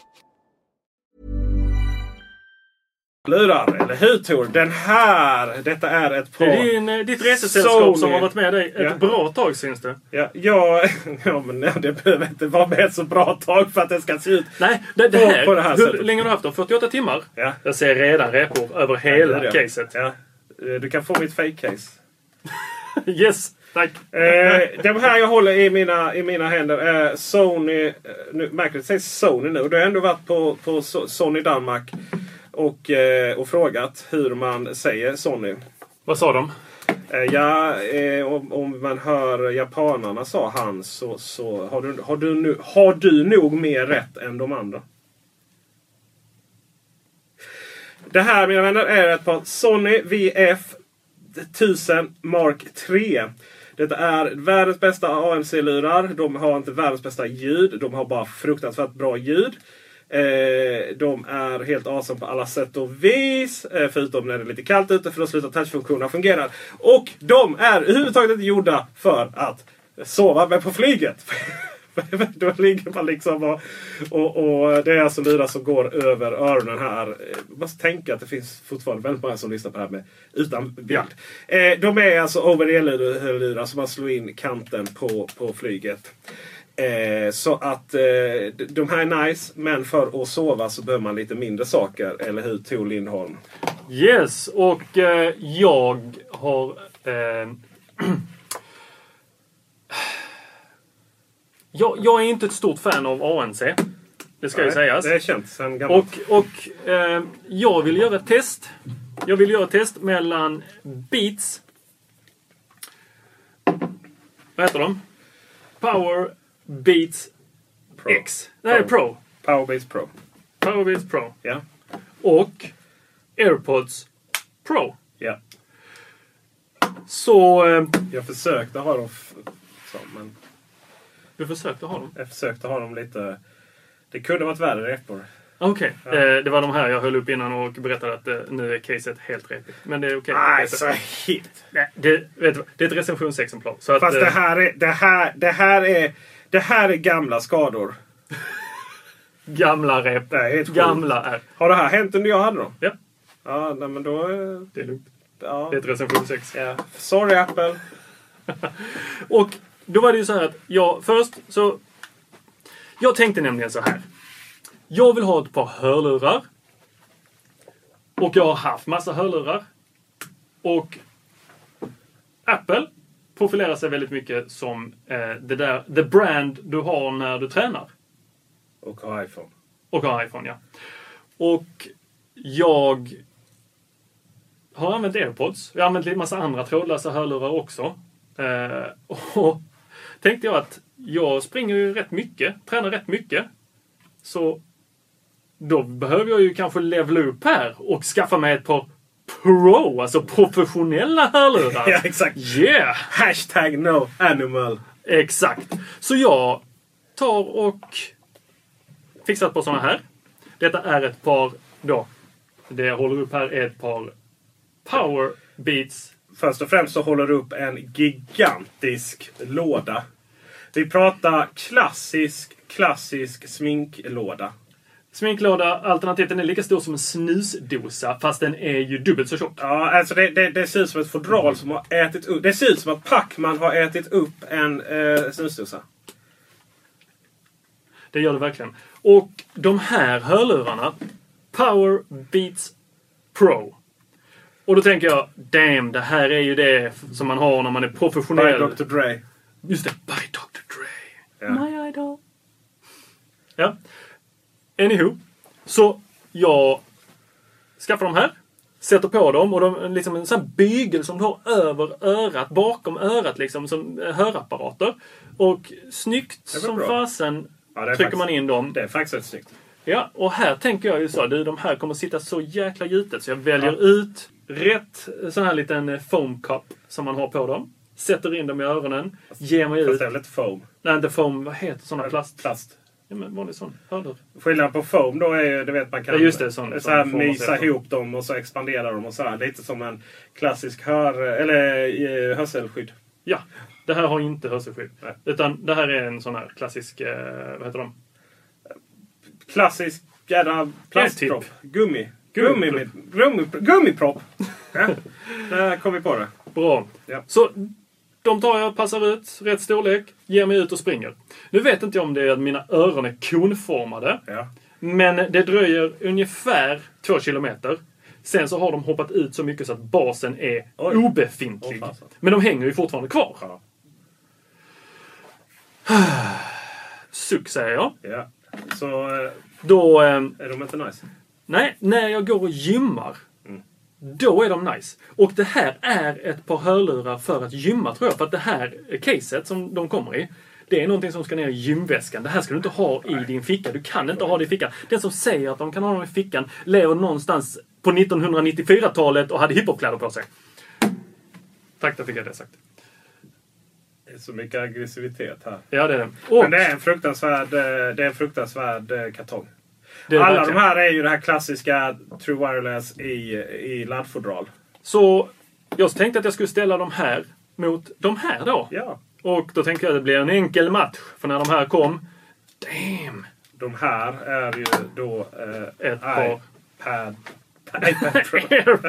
Lurar, eller hur Tor? Den här, detta är ett par...
Det är din, ditt resesällskap Sony som har varit med dig ett ja. bra tag, syns det.
Ja, ja, ja men det behöver inte vara med ett så bra tag för att det ska se ut.
Nej, det, det här,
på, på det här
hur
sättet.
länge har du haft dem? fyrtioåtta timmar?
Ja.
Jag ser redan repor över hela
ja,
caset.
Ja. Du kan få mitt fake-case.
Yes, tack.
Eh, de här jag håller i mina, i mina händer är Sony... Nu, märker du säger Sony nu. Du har ändå varit på, på Sony Danmark och, eh, och frågat hur man säger Sony.
Vad sa de?
Eh, ja, eh, om, om man hör japanerna sa han så, så har, du, har, du nu, har du nog mer rätt än de andra. Det här, mina vänner, är ett par Sony V F tusen Mark tre. Detta är världens bästa A M C-lurar. De har inte världens bästa ljud. De har bara fruktansvärt bra ljud. Eh, de är helt awesome på alla sätt och vis. Eh, förutom när det är lite kallt ute, för då slutar touchfunktionerna fungera. Och de är överhuvudtaget inte gjorda för att sova med på flyget. Då ligger man liksom och, och, och det är alltså lurar som går över öronen här. Jag måste tänka att det finns fortfarande väldigt många som lyssnar på det här med utan bild. Ja. Eh, de är alltså over-ear-lurar som man slår in kanten på, på flyget. Eh, så att eh, de här är nice, men för att sova så behöver man lite mindre saker. Eller hur, Tor Lindholm?
Yes, och eh, jag har... Eh, jag, jag är inte ett stort fan av A N C. Det ska
Nej,
ju sägas.
Det är känt sen gammalt.
Och, och eh, jag vill göra ett test. Jag vill göra ett test mellan Beats. Vad heter de? Power Beats
Pro.
X. Nej, Pro.
Power Beats Pro.
Power Beats Pro.
Ja.
Och AirPods Pro.
Ja.
Så... Eh,
jag försökte ha dem... F- så, men...
Du försökte ha dem?
Jag försökte ha dem lite... Det kunde varit värre repor.
Okej. Okay.
Ja.
Eh, det var de här jag höll upp innan och berättade att eh, nu är caset helt repigt. Men det är okej.
Nej, så hit.
Nej, det, vet du, det är ett recensionsexemplar. Så att,
Fast
eh,
det här är... Det här, det här är... Det här är gamla skador.
Gamla rep.
Det är helt
gamla är.
Har det här hänt under jag hade dem?
Ja.
Ja, nej, men då...
Det är lugnt.
Ja.
Det är ett recensionsex.
Ja. Sorry, Apple.
Och då var det ju så här att jag först så... Jag tänkte nämligen så här. Jag vill ha ett par hörlurar. Och jag har haft massa hörlurar. Och Apple profilerar sig väldigt mycket som eh, det där, the brand du har när du tränar.
Och har iPhone.
Och har iPhone, ja. Och jag har använt AirPods. Jag har använt lite massa andra trådlösa hörlurar också. Eh, och tänkte jag att jag springer ju rätt mycket, tränar rätt mycket. Så då behöver jag ju kanske levela upp här och skaffa mig ett par pro, alltså professionella hörlurar.
Ja, exakt.
Yeah!
Hashtag no animal.
Exakt. Så jag tar och fixar ett par sådana här. Detta är ett par då. Det jag håller upp här är ett par Power Beats.
Först och främst så håller du upp en gigantisk låda. Vi pratar klassisk, klassisk sminklåda.
Sminklåda, alternativt den är lika stor som en snusdosa, fast den är ju dubbelt så tjock.
Ja, alltså det, det, det ser ut som ett fodral som har ätit upp... Det ser ut som att Pacman har ätit upp en eh, snusdosa.
Det gör det verkligen. Och de här hörlurarna, Power Beats Pro. Och då tänker jag, damn, det här är ju det som man har när man är professionell.
By doktor Dre.
Just det, by doktor Dre.
Ja.
My idol. Ja. Anywho. Så jag skaffar de här. Sätter på dem. Och de liksom en sån här bygel som du har över örat. Bakom örat liksom. Som hörapparater. Och snyggt som
bra.
fasen
Ja,
trycker
faktiskt,
man in dem.
Det är faktiskt rätt snyggt.
Ja, och här tänker jag ju så. Du, de här kommer sitta så jäkla gjutet. Så jag väljer
Ja.
ut rätt sån här liten foam cup som man har på dem. Sätter in dem i öronen. Ger mig
Fast
ut.
det är väl lite foam.
Nej, inte foam. Vad heter såna plast?
Plast.
Ja, men vanlig sån. Hörlur.
Skillnaden på foam då är ju, du vet, man kan
Ja, just det, sån-
så här
sån
mysa
form och
ihop dem och så expandera dem och så här. Lite som en klassisk hör, eller eh, hörselskydd.
Ja, det här har inte hörselskydd.
Nej.
Utan det här är en sån här klassisk, eh, vad heter de?
Klassisk jävla plastpropp.
typ.
Gummi. Gummi,
Gummi.
gummi, gummipropp. Ja, där kom vi på det.
Bra.
Ja.
Så de tar jag, passar ut, rätt storlek, ger mig ut och springer. Nu vet inte jag om det är att mina öron är konformade.
Ja.
Men det dröjer ungefär två kilometer. Sen så har de hoppat ut så mycket så att basen är
Oj.
obefintlig.
Åh, fasen.
Men de hänger ju fortfarande kvar.
Ja.
Suck, säger jag.
Ja. Så eh,
Då... Eh,
är de inte nice.
nej, när jag går och gymmar. Då är de nice. Och det här är ett par hörlurar för att gymma, tror jag. För att det här caset som de kommer i, det är någonting som ska ner i gymväskan. Det här ska du inte ha i din ficka. Du kan inte ha det i fickan. Den som säger att de kan ha dem i fickan lever någonstans på nittonhundranittiofyra-talet och hade hiphopkläder på sig. Tack, då fick jag det sagt.
Det är så mycket aggressivitet här.
Ja, det är det. Och,
Men det är en fruktansvärd, det är en fruktansvärd kartong.
Det är
Alla
verkligen.
de här är ju det här klassiska True Wireless i, i laddfodral.
Så jag tänkte att jag skulle ställa de här mot de här då.
Ja.
Och då tänkte jag att det blir en enkel match. För när de här kom, damn!
De här är ju då eh,
Ett par.
iPad, iPad Pro.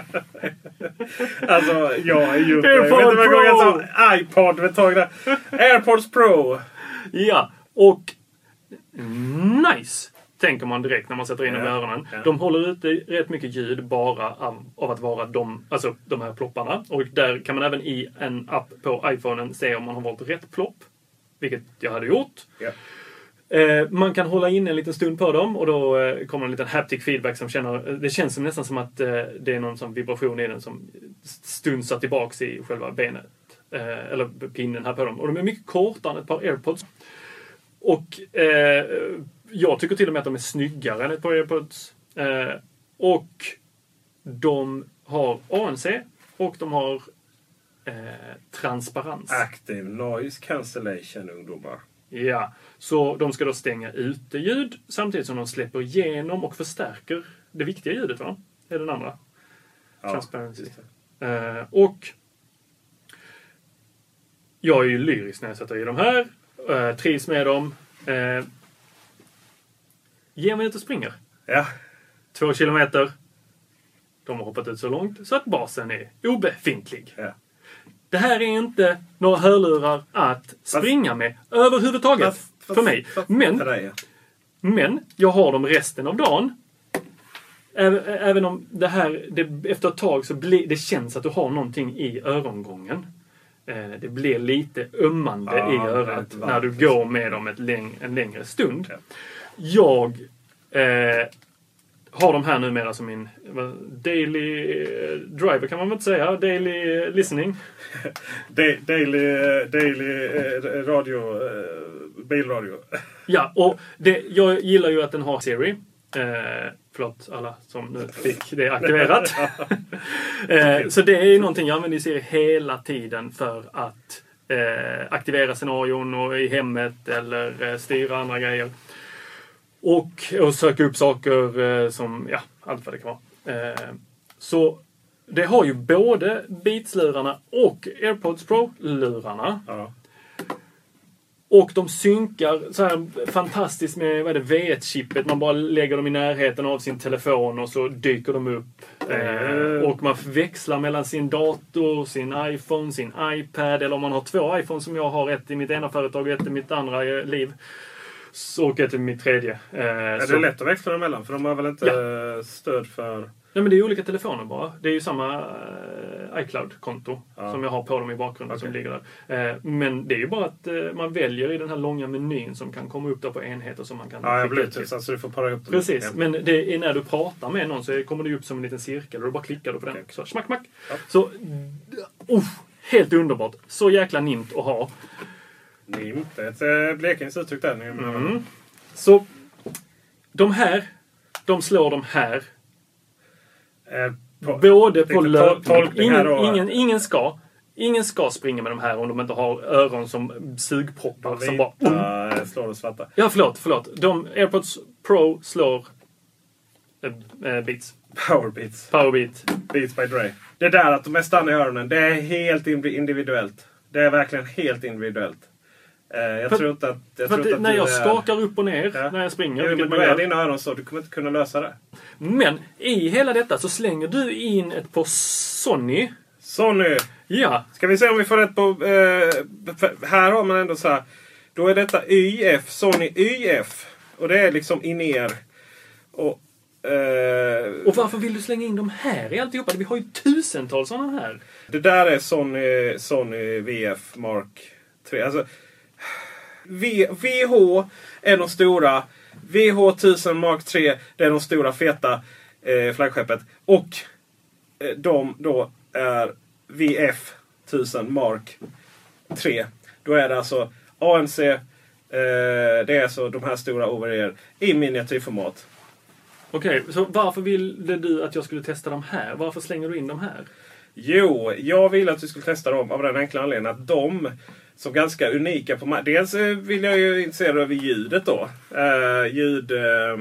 Alltså, jag är ju...
AirPod
jag vet inte vad jag
Pro.
sa. iPod, vet tag där. AirPods Pro.
Ja, och nice! Tänker man direkt när man sätter in dem i
Ja,
öronen.
ja.
De håller ute rätt mycket ljud bara av, av att vara de, alltså de här plopparna. Och där kan man även i en app på iPhonen se om man har valt rätt plopp. Vilket jag hade gjort.
Ja.
Eh, man kan hålla in en liten stund på dem och då eh, kommer en liten haptic feedback som känner, det känns som, nästan som att eh, det är någon sån vibration i den som stunsar tillbaks i själva benet. Eh, eller pinnen här på dem. Och de är mycket kortare än ett par AirPods. Och eh, jag tycker till och med att de är snyggare än ett par AirPods. Eh, och de har A N C och de har eh, transparens.
Active Noise Cancellation, ungdomar.
Ja, så de ska då stänga ute ljud samtidigt som de släpper igenom och förstärker det viktiga ljudet, va? Det är den andra.
Ja,
Transparency. Eh, och jag är ju lyrisk när jag sätter i de här. Eh, trivs med dem. Eh, Ge mig ut och springer.
Ja.
Två kilometer. De har hoppat ut så långt så att basen är obefintlig.
Ja.
Det här är inte några hörlurar att springa med överhuvudtaget
Fast, fast,
för mig.
fast,
Men,
för dig, ja.
men jag har dem resten av dagen. Även, även om det här, det, efter ett tag så blir det känns att du har någonting i örongången. Eh, det blir lite ömmande
Ja,
i örat
det är
när du går med dem ett läng, en längre stund.
Ja.
Jag eh, har de här numera som min vad, daily eh, driver kan man väl inte säga. Daily eh, listening.
Da- daily daily eh, radio, eh, bilradio.
Ja, och det, jag gillar ju att den har Siri. Eh, förlåt alla som nu fick det aktiverat. eh, så det är ju någonting jag använder i Siri hela tiden för att eh, aktivera scenarion och i hemmet eller eh, styra andra grejer. Och, och söka upp saker eh, som, ja, allt vad det kan vara. Eh, så det har ju både Beats-lurarna och AirPods Pro-lurarna.
Ja.
Och de synkar så här fantastiskt med vad är det, V ett-chippet. Man bara lägger dem i närheten av sin telefon och så dyker de upp. Eh, och man växlar mellan sin dator, sin iPhone, sin iPad. Eller om man har två iPhones som jag har. Ett i mitt ena företag och ett i mitt andra liv. Och ett i mitt tredje. Eh,
Är
så.
det lätt att växla dem emellan? För de har väl inte
Ja.
stöd för...
Nej, men det är olika telefoner bara. Det är ju samma eh, iCloud-konto
Ja.
som jag har på dem i bakgrunden
Okej.
som ligger där. Eh, men det är ju bara att eh, man väljer i den här långa menyn som kan komma upp där på enheter som man kan
Ja, jag
skicka ut
bluetooth,
till.
så du får para upp dem.
Precis,
Ja.
men det är när du pratar med någon så kommer det upp som en liten cirkel och du bara klickar du på den.
Okej.
Så smack, smack.
Ja.
Så, uh, helt underbart. Så jäkla nimt att ha.
Nimt, ett äh, Blekinges uttryck där.
Mm. Så, de här, de slår de här.
Eh, på,
Både på
lite tol-
löpning.
tolkning här
Ingen,
då.
ingen, ingen ska. Ingen ska springa med de här om de inte har öron som sugproppar. Som bara,
Vita äh, slår och svarta.
ja, förlåt, förlåt. De AirPods Pro slår äh, äh, Beats.
Powerbeats.
Powerbeat.
Beats by Dre. Det där att de är stanna i öronen, det är helt individuellt. Det är verkligen helt individuellt. Eh, jag
För-
tror inte att... Jag
För
tror
att
inte
det,
att
när
du
jag
är-
skakar upp och ner
Ja.
när jag springer.
Jo,
vilket
men
man
då är
gör.
dina öron så, du kommer inte kunna lösa det.
Men i hela detta så slänger du in ett på Sony.
Så nu.
Ja,
Ska vi se om vi får rätt på... Eh, för här har man ändå så här... Då är detta Y F, Sony Y F. Och det är liksom in-ear. Och... Eh,
och varför vill du slänga in dem här i alltihopa? Vi har ju tusentals sådana här.
det där är Sony, Sony V F Mark tre. Alltså... V, VH är de stora. V H tusen Mark tre, det är de stora feta eh, flaggskeppet. Och eh, de då är V F tusen Mark tre. Då är det alltså A N C, eh, det är alltså de här stora over-ear i miniatyrformat.
Okej, så varför ville du att jag skulle testa dem här? Varför slänger du in dem här?
Jo, jag ville att du skulle testa dem av den enkla anledningen att de som ganska unika på marknaden. Dels vill jag ju intressera över ljudet då. Uh, ljud uh,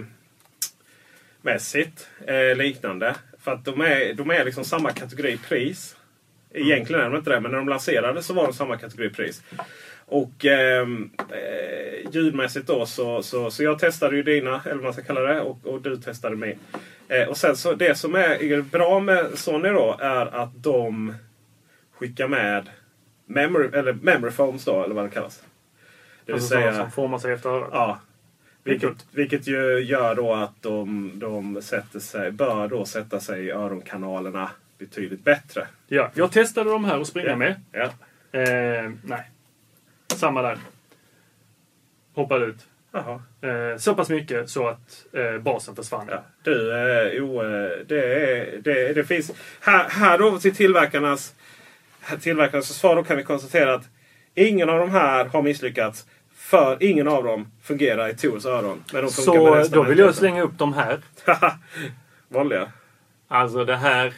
mässigt uh, liknande. För att de är, de är liksom samma kategori pris. Egentligen är de inte det, men när de lanserade så var de samma kategori pris. Och eh, ljudmässigt då så, så, så jag testade ju dina, eller vad man ska kalla det, och, och du testade mig. Eh, och sen så det som är bra med Sony då är att de skickar med memory, eller memory foams då, eller vad det kallas. Det vill
alltså
säga,
som formar sig efter örat.
Ja. Vilket, vilket ju gör då att de, de sätter sig, bör då sätta sig i öronkanalerna betydligt bättre.
Ja, jag testade de här att springa
ja.
med.
Ja.
Eh, nej. Samma där. Hoppade ut.
Jaha.
Eh, så pass mycket så att eh, basen försvann.
Ja. Du, eh, jo, det, är, det, det finns... Här, här då till tillverkarnas, tillverkarnas svar då kan vi konstatera att ingen av de här har misslyckats. För ingen av dem fungerar i Tors öron. Men de
så då vill jag slänga upp de här.
Vanliga.
Alltså det här.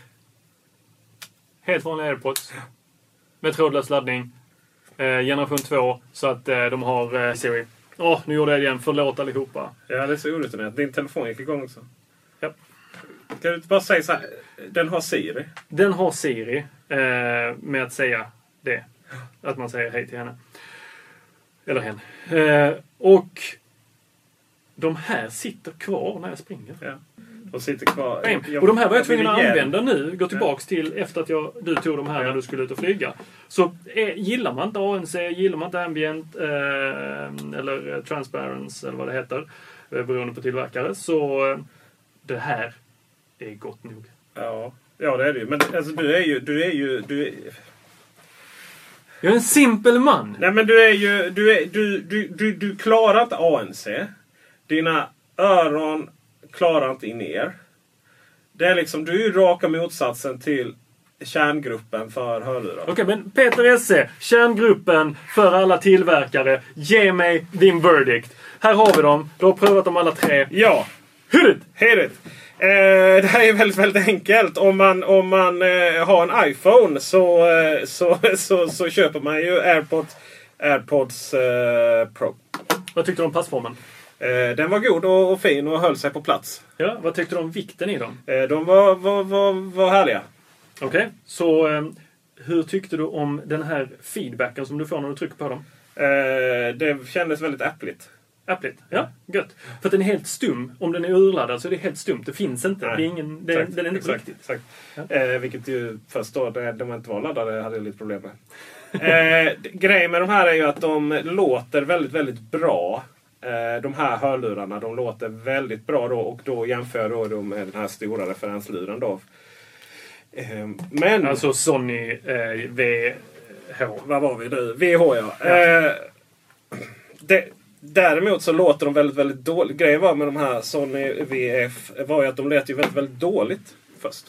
Helt vanliga AirPods. Med trådlös laddning. Eh, generation två. Så att eh, de har eh, Siri. Åh, oh, nu gjorde jag det igen. Förlåt allihopa.
Ja, det är så orutinerat. Din telefon gick igång också.
Ja.
Kan du inte bara säga så här? Den har Siri.
Den har Siri. Eh, med att säga det. Att man säger hej till henne. Eller hen. Eh, och de här sitter kvar när jag springer.
Ja. De sitter kvar.
Jag, och de här var jag tvungen att använda nu. Gå tillbaks ja. till efter att jag, du tog de här ja. när du skulle ut och flyga. Så eh, gillar man inte A N C, gillar man inte ambient eh, eller transparence eller vad det heter. Eh, beroende på tillverkare. Så eh, det här är gott nog.
Ja, ja det är det ju. Men alltså, du är ju... Du är ju du är...
Jag är en simpel man.
Nej, men du är ju... Du, är, du, du, du, du klarar inte A N C. Dina öron klarar inte in er. Det är liksom... Du är ju raka motsatsen till kärngruppen för hörlurar.
Okej, okay, men Peter Esse, kärngruppen för alla tillverkare. Ge mig din verdict. Här har vi dem. Du har prövat dem alla tre.
Ja.
Hur?
Hej Eh, det här är väldigt, väldigt enkelt. Om man, om man eh, har en iPhone så, eh, så, så, så köper man ju AirPods, AirPods eh, Pro.
Vad tyckte du om passformen?
Eh, den var god och, och fin och höll sig på plats.
Ja, vad tyckte du om vikten i dem?
Eh, de var, var, var, var härliga.
Okej, okay. Så eh, hur tyckte du om den här feedbacken som du får när du trycker på dem?
Eh, det kändes väldigt äppligt.
Äppligt, ja, gött. För att den är helt stum. Om den är urladdad så är det helt stumt. Det finns inte.
Nej,
det är ingen, det,
exakt,
den är inte
exakt,
riktigt.
Exakt. Ja. Eh, vilket ju först då, när de inte var laddade, hade jag lite problem med. eh, grejen med de här är ju att de låter väldigt, väldigt bra. Eh, de här hörlurarna, de låter väldigt bra då. Och då jämför då de med den här stora referensluren då. Eh, men...
Alltså Sony eh, V H.
Vad var vi nu? V H, ja. ja. Eh, det... Däremot så låter de väldigt, väldigt dåligt. Grejen var med de här Sony V F var ju att de lät ju väldigt, väldigt dåligt först.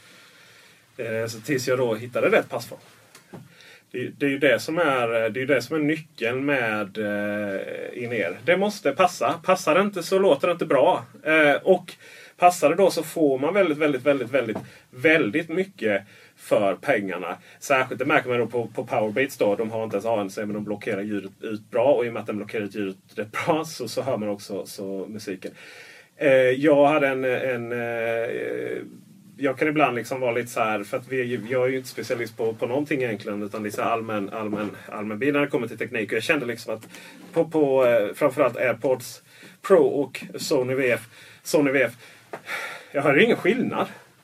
Eh, så tills jag då hittade rätt passform. Det, det är ju det som är, det är ju det som är nyckeln med eh, in-ear. Det måste passa. Passar det inte så låter det inte bra. Eh, och passar det då så får man väldigt, väldigt, väldigt, väldigt, väldigt mycket för pengarna. Särskilt det märker man då på, på Powerbeats då. De har inte ens A N C men de blockerar ljudet ut bra. Och i och med att de blockerar ut ljudet rätt bra så, så hör man också så musiken. Eh, jag hade en... en eh, jag kan ibland liksom vara lite så här, för att vi, jag är ju inte specialist på, på någonting egentligen utan lite så allmän, allmän, allmän bild när det kommer till teknik. Och jag kände liksom att på, på eh, framförallt AirPods Pro och Sony V F, Sony V F jag hörde ingen skillnad.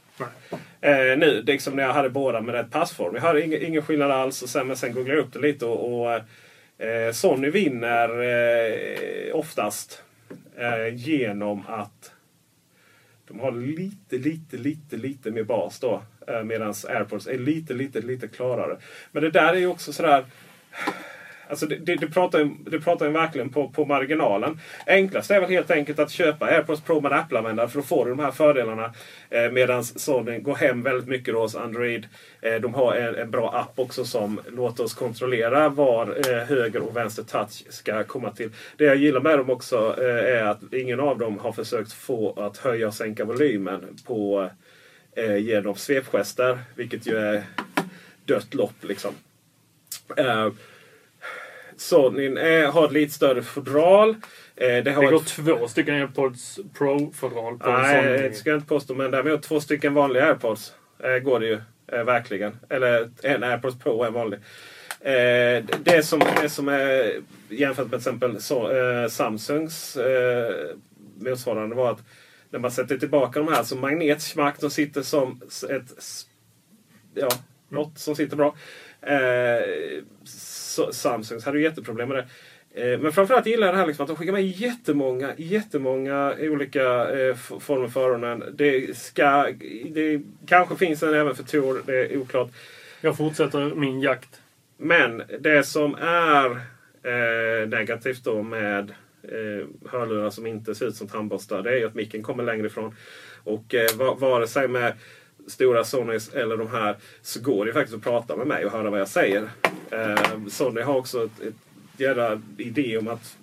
Eh, nu, liksom när jag hade båda med rätt passform. Jag hörde ingen, ingen skillnad alls och sen, men sen googlade jag upp det lite och, och eh, Sony vinner eh, oftast eh, genom att de har lite, lite, lite, lite mer bas då. Eh, Medan AirPods är lite, lite, lite klarare. Men det där är ju också sådär... Alltså det, det, det pratar ju det pratar ju verkligen på, på marginalen. Enklast är väl helt enkelt att köpa AirPods Pro med Apple-användare för att få de här fördelarna. Eh, Medan Sony går hem väldigt mycket hos Android. Eh, de har en, en bra app också som låter oss kontrollera var eh, höger och vänster touch ska komma till. Det jag gillar med dem också eh, är att ingen av dem har försökt få att höja och sänka volymen på eh, genom svepgester. Vilket ju är dött lopp liksom. Eh, Sony är, har ett lite större fodral. Eh, det, har
det går
ett...
två stycken AirPods Pro-fodral på
Nej,
en sån.
det ska jag inte påstå. Men däremot två stycken vanliga AirPods eh, går det ju eh, verkligen. Eller en AirPods Pro och en vanlig. Eh, det, som, det som är jämfört med till exempel så, eh, Samsungs eh, motsvarande var att när man sätter tillbaka de här som magnetsmack, de sitter som ett ja, något som sitter bra. Eh, så, Samsungs hade ju jätteproblem med det. Eh, men framförallt gillar jag det här liksom, att de skickar med jättemånga, jättemånga olika eh, former för öronen. Det ska, det kanske finns en även för Tor, det är oklart.
Jag fortsätter min jakt.
Men det som är eh, negativt då med eh, hörlurar som inte ser ut som tandborstar, det är ju att micken kommer längre ifrån. Och eh, vare sig med stora Sonys eller de här, så går det faktiskt att prata med mig och höra vad jag säger. Eh, Sony har också ett, ett jävla idé om att,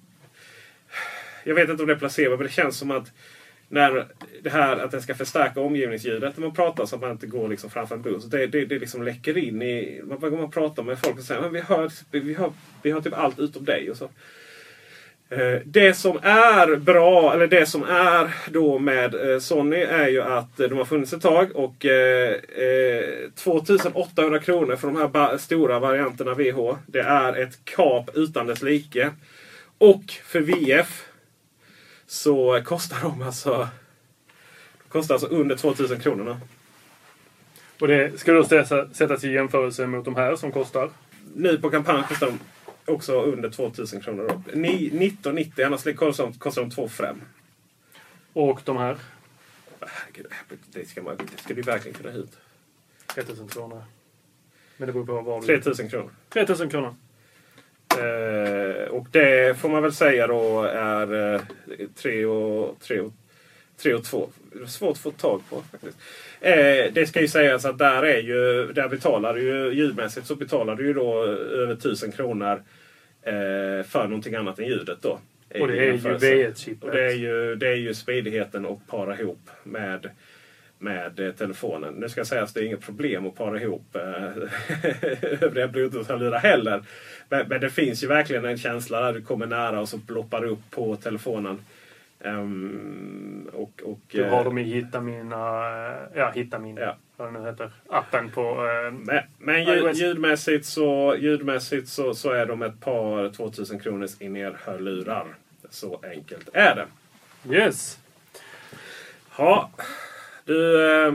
jag vet inte om det är placebo, men det känns som att när det här att den ska förstärka omgivningsljudet när man pratar så att man inte går liksom framför en buss. Det, det, det liksom läcker in i, man, man pratar med folk och säger men vi hör, vi hör, vi hör typ allt utom dig och så. Eh, det som är bra, eller det som är då med eh, Sony är ju att eh, de har funnits ett tag och eh, eh, tvåtusenåttahundra kronor för de här ba- stora varianterna V H. Det är ett kap utan dess like. Och för V F så kostar de alltså, kostar alltså under tvåtusen kronor.
Och det ska då sättas i jämförelse mot de här som kostar?
Nu på kampanj kostar de också under tvåtusen kronor. nitton nittio, annars kostar de, kostar de två fem.
Och de här?
Herregud, det ska, man, det ska du verkligen kunna hit.
tretusen kronor. Men det beror på vad
tre tusen kronor.
tre tusen kronor.
Eh, och det får man väl säga då är eh, tre och två. Det är svårt att få tag på faktiskt. Eh, det ska ju sägas att där är ju, där betalar du ju ljudmässigt så betalar du ju då över tusen kronor eh, för någonting annat än ljudet då.
Och det är ju V ett-chippet.
Och det är ju, det är ju smidigheten att para ihop med med eh, telefonen. Nu ska jag säga att det är inget problem att para ihop eh, övriga Bluetooth-hörlurar heller. Men, men det finns ju verkligen en känsla där du kommer nära och så ploppar upp på telefonen. Um, och, och,
du har dem i Hitta Mina, ja, Hitta Mina,
ja.
vad det nu heter, appen på... Eh,
men men ljud, ljudmässigt, så, ljudmässigt så, så är de ett par tvåtusen kronors in-ear-hörlurar. Så enkelt är det.
Yes.
Ja, du... Eh,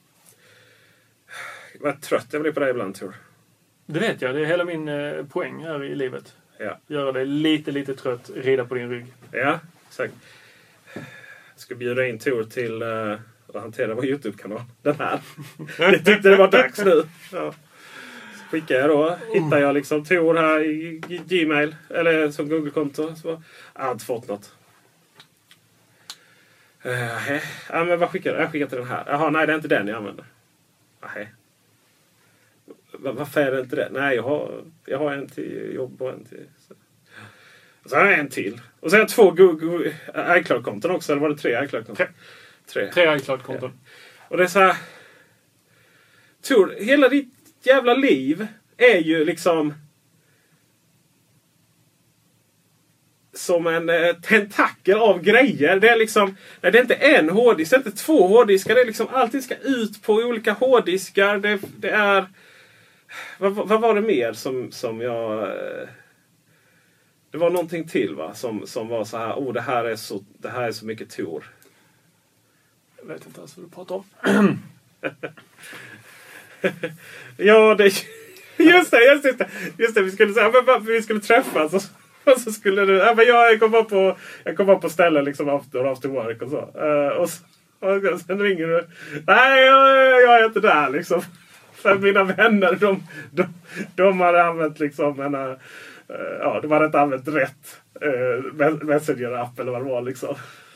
vad trött jag blir på dig ibland, tror
jag. Det vet jag, det är hela min eh, poäng här i livet.
Ja.
Göra dig lite, lite trött, rida på din rygg.
Ja, exakt. Jag ska bjuda in Tor till uh, att hantera vår YouTube-kanal. Den här. Jag tyckte det var dags nu. Ja. Så skickar jag då. Hittar jag liksom Tor här i Gmail. Eller som Google-konto. Så jag har inte fått något. Uh, ja, men vad skickar jag? Jag skickar till den här. Jaha, nej det är inte den jag använder. Nej. Varför är det inte det? Nej, jag har, jag har en till jobb och en till... Så. Och så har jag en till. Och så har jag två Google iCloud-konton också. Eller var det tre iCloud-konton?
Tre.
Tre,
tre iCloud-konton.
Ja. Och det är så här... Tor, hela ditt jävla liv är ju liksom... som en eh, tentakel av grejer. Det är liksom... Nej, det är inte en hårddisk. Det är inte två hårddiskar. Det är liksom... Allting ska ut på olika hårddiskar. Det, det är... Vad, vad var det mer som, som jag... Eh, det var någonting till va? Som, som var så här... Oh, det här är så, det här är så mycket Tor.
Jag vet inte ens vad du pratar om.
Ja, det... Just det, just det. Just det, vi skulle säga... Men vi skulle träffas och... Och så skulle du... Ja, men jag kom bara på... Jag kom bara på ställen liksom after, after work och så. Uh, och, så och sen ringer du. Nej, jag, jag är inte där liksom. För mina vänner, de, de, de hade använt liksom en... Uh, ja, de hade inte använt rätt uh, Messenger-app eller vad det var liksom.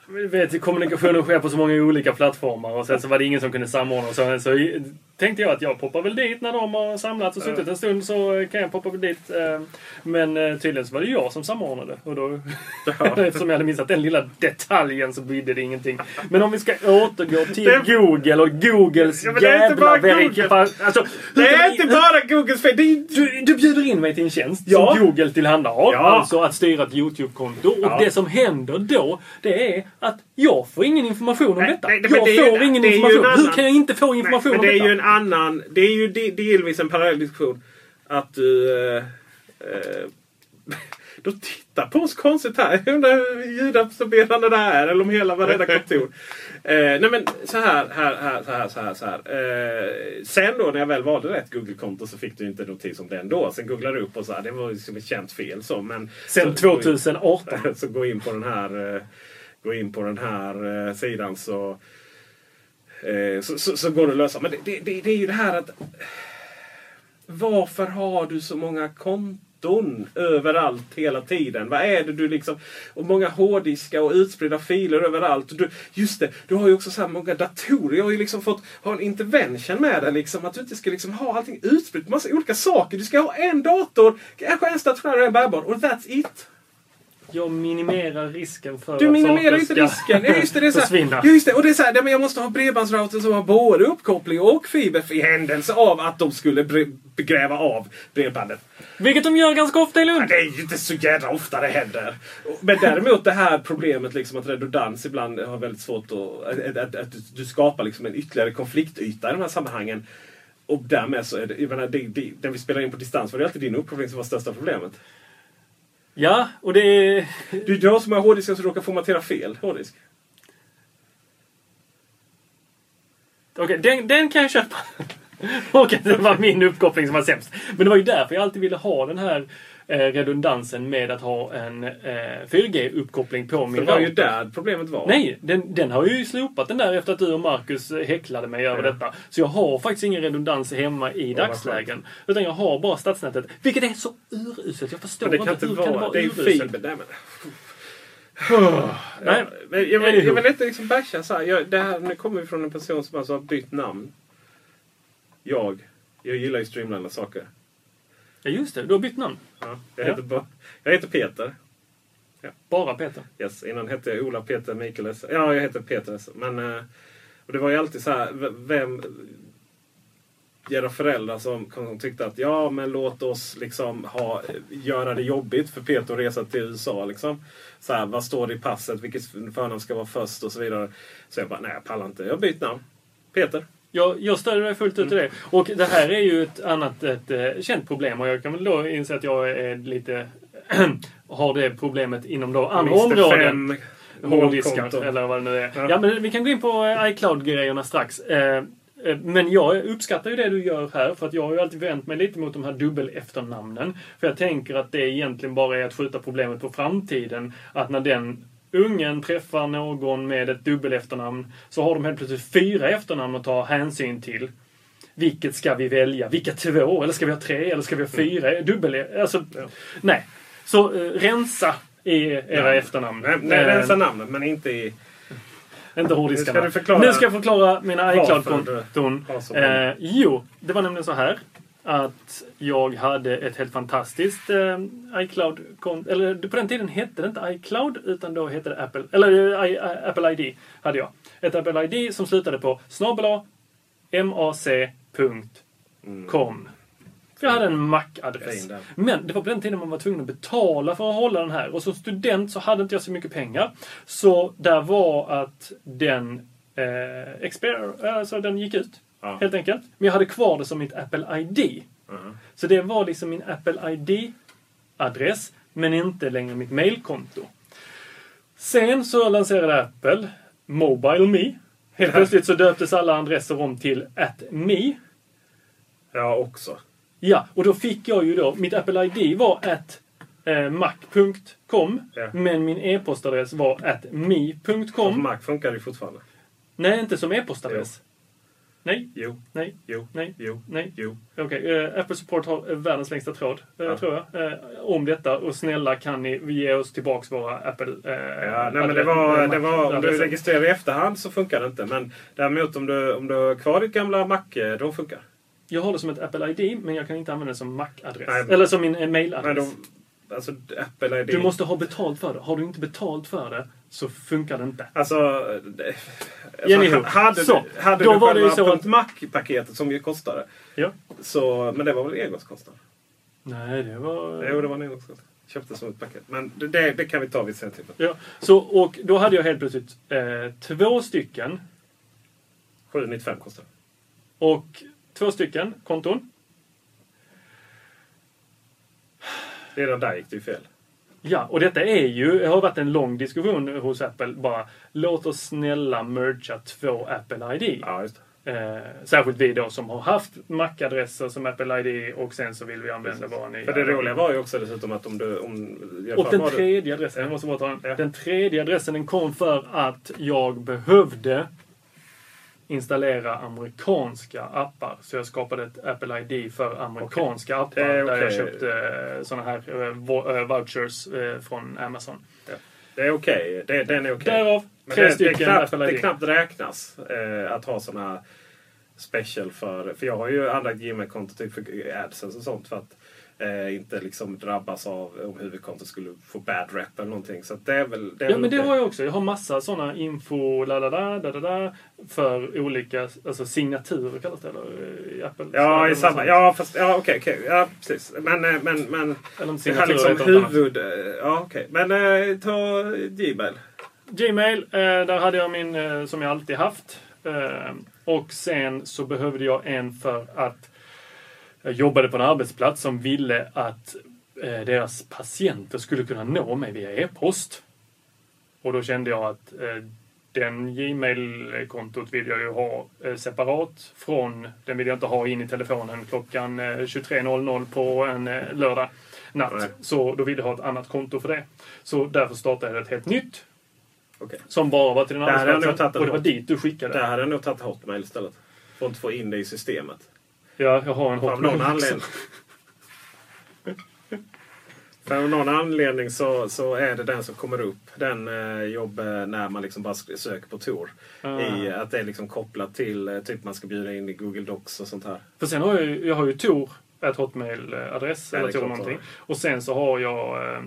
vet, kommunikationen sker på så många olika plattformar och sen så var det ingen som kunde samordna. Och så, så tänkte jag att jag poppar väl dit när de har samlats och suttit en stund, så kan jag poppa väl dit. Men tydligen så var det jag som samordnade. Och då, ja. Eftersom jag hade missat den lilla detaljen så bidde det ingenting. Men om vi ska återgå till det... Google och Googles ja, jävla verifikation. Alltså,
det är inte bara Googles fel.
Du, du bjuder in mig till en tjänst ja. som Google tillhandahåller. Ja. Alltså att styra ett YouTube-konto. Och ja. det som händer då, det är att jag får ingen information om detta. Nej, nej, jag får ju, ingen information. Annan, Hur kan jag inte få information
nej,
om
det
detta?
Det är ju en annan... Det är ju delvis en parallell diskussion. Att du... Uh, uh, då tittar på oss konstigt här. Jag undrar hur ljudabsorberande det är. Eller om hela varenda kontor. Eh, nej men så här, här, här, så här, så här, så här. Eh, sen då när jag väl valde rätt Google-konto så fick du inte notis om det ändå. Sen googlade du upp och så här, det var liksom ett känt fel så. Men
sen
så,
tjugoarton.
Så, så gå in på den här, eh, gå in på den här eh, sidan så, eh, så, så, så går det att lösa. Men det, det, det, det är ju det här att varför har du så många konton överallt hela tiden? Vad är det du liksom... Och många hårddiskar och utspridda filer överallt. Du, just det, du har ju också så här många datorer. Jag har ju liksom fått ha en intervention med det liksom. Att du inte ska liksom ha allting utspritt. Massa olika saker. Du ska ha en dator, kanske en stationär och en bärbar. Och that's it.
Jag minimerar risken för
du
att
minimerar inte risken. Ja, just det, det är så här, just det, och det är så här, jag måste ha bredbandsrouter som har både uppkoppling och fiber i händelse av att de skulle begräva av bredbandet.
Vilket de gör ganska ofta i Lund.
Ja, det är ju inte så jävla ofta det händer. Men däremot det här problemet liksom att redundans ibland har väldigt svårt att, att, att, att du skapar liksom en ytterligare konfliktyta i de här sammanhangen. Och därmed så är det, jag menar, det, det, när vi spelar in på distans var det alltid din uppkoppling som var största problemet.
Ja, och det är...
Du, du har så många hårddiskar så du råkar formatera fel hårddisk.
Okej, okay, den, den kan jag köpa. Okej, det var min uppkoppling som var sämst. Men det var ju därför jag alltid ville ha den här eh, redundansen med att ha en eh, fyra G-uppkoppling på min router.
Det var ju där problemet var.
Nej, den, den har ju slopat den där efter att du och Marcus häcklade mig över mm. detta. Så jag har faktiskt ingen redundans hemma i ja, dagslägen. Utan jag har bara stadsnätet. Vilket är så uruselt. Jag förstår
men det kan
inte
hur
vara,
kan det vara. Det är ju fiber. Nej, men...
Oh, nej,
men jag vill, jag vill inte liksom basha så här. Jag, det här. Nu kommer vi från en person som alltså har bytt namn. Jag. Jag gillar ju streamlina saker.
Ja just det, du har bytt namn.
Ja, jag, heter, ja. jag heter Peter.
Ja. Bara Peter?
Yes, innan hette jag Ola Peter Mikaeles. Ja, jag heter Peter. Men, och det var ju alltid så här, vem... Era föräldrar som, som tyckte att ja, men låt oss liksom ha, göra det jobbigt för Peter att resa till U S A liksom. Så här, vad står det i passet? Vilket förnamn ska vara först och så vidare. Så jag bara, nej jag pallar inte. Jag byter namn. Peter.
Jag, jag stöder mig fullt ut i det. Och det här är ju ett annat ett, ett känt problem. Och jag kan väl då inse att jag är lite har det problemet inom då andra områden. Hårddiskar eller vad det nu är. Ja. ja, men vi kan gå in på iCloud-grejerna strax. Eh, Men jag uppskattar ju det du gör här. För att jag har ju alltid vänt mig lite mot de här dubbel efternamnen. För jag tänker att det egentligen bara är att skjuta problemet på framtiden. Att när den ungen träffar någon med ett dubbel efternamn så har de helt plötsligt fyra efternamn att ta hänsyn till. Vilket ska vi välja? Vilka två? Eller ska vi ha tre? Eller ska vi ha fyra? Dubbel... Alltså, ja. Nej. Så uh, rensa i era namn. Efternamn.
Nej, nej, rensa namnet men inte i...
Inte hårddiskarna. Nu, nu ska jag förklara mina iCloud-konton. Eh, jo, det var nämligen så här. Att jag hade ett helt fantastiskt eh, iCloud-konto. Eller på den tiden hette det inte iCloud. Utan då hette det Apple. Eller I, I, Apple I D hade jag. Ett Apple I D som slutade på snabel-a mac punkt com. Jag hade en Mac-adress. Men det var på den tiden man var tvungen att betala för att hålla den här. Och som student så hade inte jag så mycket pengar. Så där var att den eh, expire, alltså den gick ut. Ja. Helt enkelt. Men jag hade kvar det som mitt Apple I D. Mm. Så det var liksom min Apple I D-adress. Men inte längre mitt mailkonto. Sen så lanserade Apple Mobile Me. Helt plötsligt så döptes alla adresser om till at me.
Ja, också.
Ja, och då fick jag ju då, mitt Apple I D var at eh, mac punkt com, ja. Men min e-postadress var at me punkt com.
Och Mac funkar ju fortfarande.
Nej, inte som e-postadress. Nej.
Jo.
Nej.
Jo.
Nej.
Jo.
Nej.
Jo.
Okej, okay. uh, Apple Support har världens längsta tråd, uh,
ja.
tror jag. Uh, om detta. Och snälla kan ni ge oss tillbaks våra Apple... Uh,
ja, nej, men det var, det var, om du registrerar i efterhand så funkar det inte. Men däremot om du, om du har kvar ditt gamla Mac, då funkar.
Jag har det som ett Apple I D, men jag kan inte använda det som Mac-adress. Nej, eller som min mailadress.
Alltså, Apple I D.
Du måste ha betalt för det. Har du inte betalt för det så funkar det inte.
Alltså...
Jenny,
alltså hade
så,
du, hade
då
du
var det ju så
att Mac-paketet som ju kostade.
Ja.
Så, men det var väl engångskostnad?
Nej, det var...
Jo, det var en engångskostnad. Köpte som ett paket. Men det, det kan vi ta vid sen tillfälle.
Ja. Så, och då hade jag helt plötsligt eh, två stycken.
sju nittiofem kostar.
Och två stycken konton.
Redan där gick det ju fel.
Ja, och detta är ju, det har varit en lång diskussion hos Apple. Bara, låt oss snälla mergea två Apple I D.
Ja, just
det. Eh, särskilt vi då som har haft Mac-adresser som Apple I D och sen så vill vi använda våra nya.
För det roliga var ju också dessutom att om du... Om,
och den tredje adressen, jag måste bara ta den. Ja. Den tredje adressen den kom för att jag behövde installera amerikanska appar. Så jag skapade ett Apple I D för amerikanska okay. appar. Eh, okay. Där jag köpte såna här uh, vouchers uh, från Amazon.
Ja. Det är okej. Okay. Den är okej. Okay.
Därav tre
det,
stycken
det knappt,
Apple I D.
Det knappt räknas eh, att ha såna special för... För jag har ju anlagt Gmail-konto typ för AdSense och sånt för att eh, inte liksom drabbas av om huvudkontot skulle få bad rep eller någonting. Så det är väl... Det är
ja,
väl
men
okay.
det har jag också. Jag har massa såna info la, la, la, la, la, la, för olika alltså signaturer kallas det eller i Apple.
Ja, i samma. Ja, fast ja okej, okay, okay, ja precis. Men men men
eller
det har liksom huvud ja okej. Okay. Men eh, ta Gmail.
Gmail eh, där hade jag min eh, som jag alltid haft. Eh, och sen så behövde jag en för att jag jobbade på en arbetsplats som ville att eh, deras patienter skulle kunna nå mig via e-post. Och då kände jag att eh, den Gmail-kontot vill jag ju ha eh, separat från, den vill jag inte ha in i telefonen klockan eh, tjugotre noll noll på en eh, lördag natt. Nej. Så då vill jag ha ett annat konto för det. Så därför startade jag ett helt nytt.
Okay.
Som bara var till den arbetsplatsen. Och det var
hot.
dit du skickade.
Där hade jag nog tagit Hotmail istället. Får inte få in det i systemet.
Ja, jag har en Hotmail.
Av någon anledning. För av någon anledning så, så är det den som kommer upp. Den eh, jobb när man liksom bara söker på Tor. Ah. I att det är liksom kopplat till eh, typ man ska bjuda in i Google Docs och sånt här.
För sen har jag, jag har ju Tor, ett Hotmail-adress. Eller Tor någonting. Och sen så har jag eh,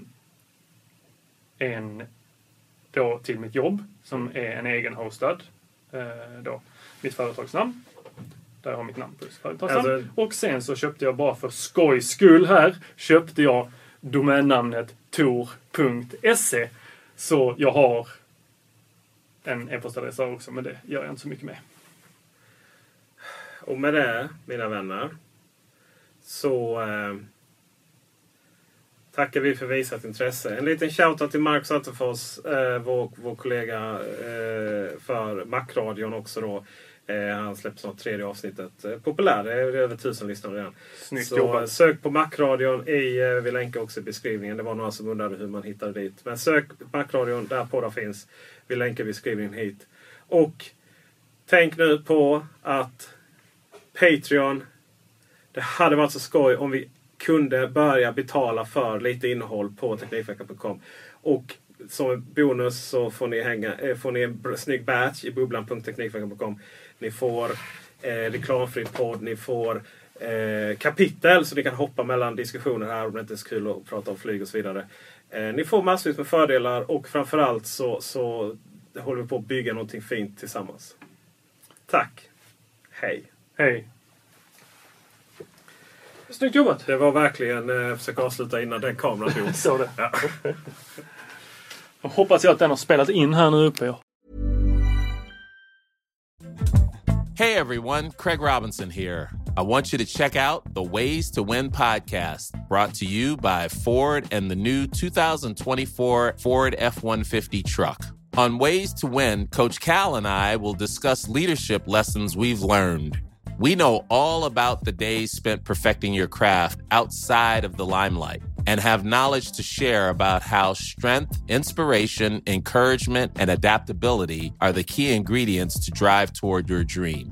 en då till mitt jobb. Som är en egen hostad. Eh, då, mitt företagsnamn. Där jag har mitt namn på företagsnamn. Alltså, och sen så köpte jag bara för skojs skull här. Köpte jag domännamnet tor punkt se. Så jag har en e-postadress också. Men det gör jag inte så mycket med.
Och med det, mina vänner. Så eh, tackar vi för visat intresse. En liten shoutout till Mark Satterfors. Eh, vår, vår kollega eh, för Macradion också då. Eh, han släpper snart tredje avsnittet. Eh, populär, det är över tusen lyssnare redan.
Snyggt
så
jobbat.
Sök på Macradion i, eh, vi länkar också i beskrivningen. Det var några som undrade hur man hittade dit. Men sök Macradion där poddar finns. Vi länkar i beskrivningen hit. Och tänk nu på att Patreon, det hade varit så skoj om vi kunde börja betala för lite innehåll på Teknikveckan punkt com. Och som bonus så får ni, hänga, eh, får ni en snygg badge i bubblan punkt teknikveckan punkt com. Ni får eh, reklamfri podd, ni får eh, kapitel så ni kan hoppa mellan diskussioner här om det inte är så kul att prata om flyg och så vidare. Eh, ni får massvis med fördelar och framförallt så, så håller vi på att bygga någonting fint tillsammans. Tack. Hej.
Hej. Snyggt jobbat.
Det var verkligen eh, försöka avsluta innan den kameran dog.
Så det. Ja. Jag hoppas jag att den har spelat in här nu uppe. Ja.
Hey everyone, Craig Robinson here. I want you to check out the Ways to Win podcast, brought to you by Ford and the new two thousand twenty-four Ford F one fifty truck. On Ways to Win, Coach Cal and I will discuss leadership lessons we've learned. We know all about the days spent perfecting your craft outside of the limelight and have knowledge to share about how strength, inspiration, encouragement, and adaptability are the key ingredients to drive toward your dreams.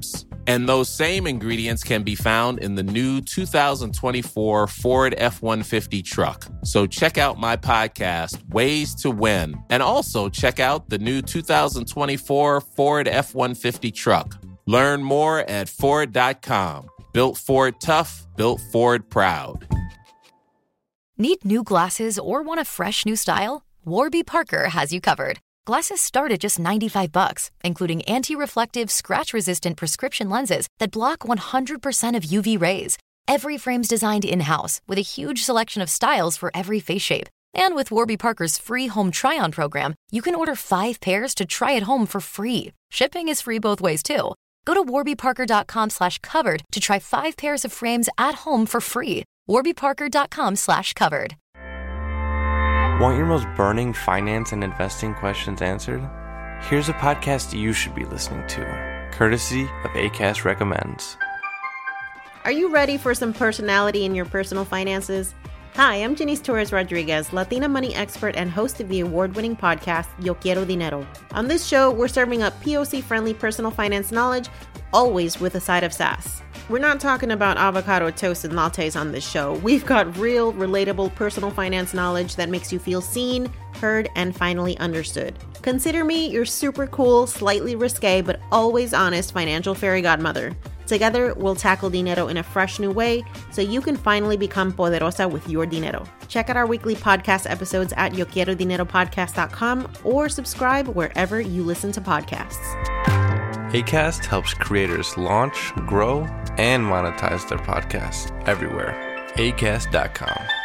And those same ingredients can be found in the new two thousand twenty-four Ford F one fifty truck. So check out my podcast, Ways to Win, and also check out the new two thousand twenty-four Ford F one fifty truck. Learn more at Ford dot com. Built Ford tough, built Ford proud.
Need new glasses or want a fresh new style? Warby Parker has you covered. Glasses start at just ninety-five bucks, including anti-reflective, scratch-resistant prescription lenses that block one hundred percent of U V rays. Every frame's designed in-house with a huge selection of styles for every face shape. And with Warby Parker's free home try-on program, you can order five pairs to try at home for free. Shipping is free both ways, too. Go to warbyparker.com slash covered to try five pairs of frames at home for free. warbyparker.com slash covered.
Want your most burning finance and investing questions answered? Here's a podcast you should be listening to, courtesy of Acast Recommends.
Are you ready for some personality in your personal finances? Hi, I'm Janice Torres Rodriguez, Latina money expert and host of the award-winning podcast, Yo Quiero Dinero. On this show, we're serving up P O C-friendly personal finance knowledge, always with a side of sass. We're not talking about avocado toast and lattes on this show. We've got real, relatable personal finance knowledge that makes you feel seen, heard, and finally understood. Consider me your super cool, slightly risque, but always honest financial fairy godmother. Together, we'll tackle dinero in a fresh new way so you can finally become poderosa with your dinero. Check out our weekly podcast episodes at yo quiero dinero podcast dot com or subscribe wherever you listen to podcasts.
Acast helps creators launch, grow, and monetize their podcasts everywhere. acast dot com.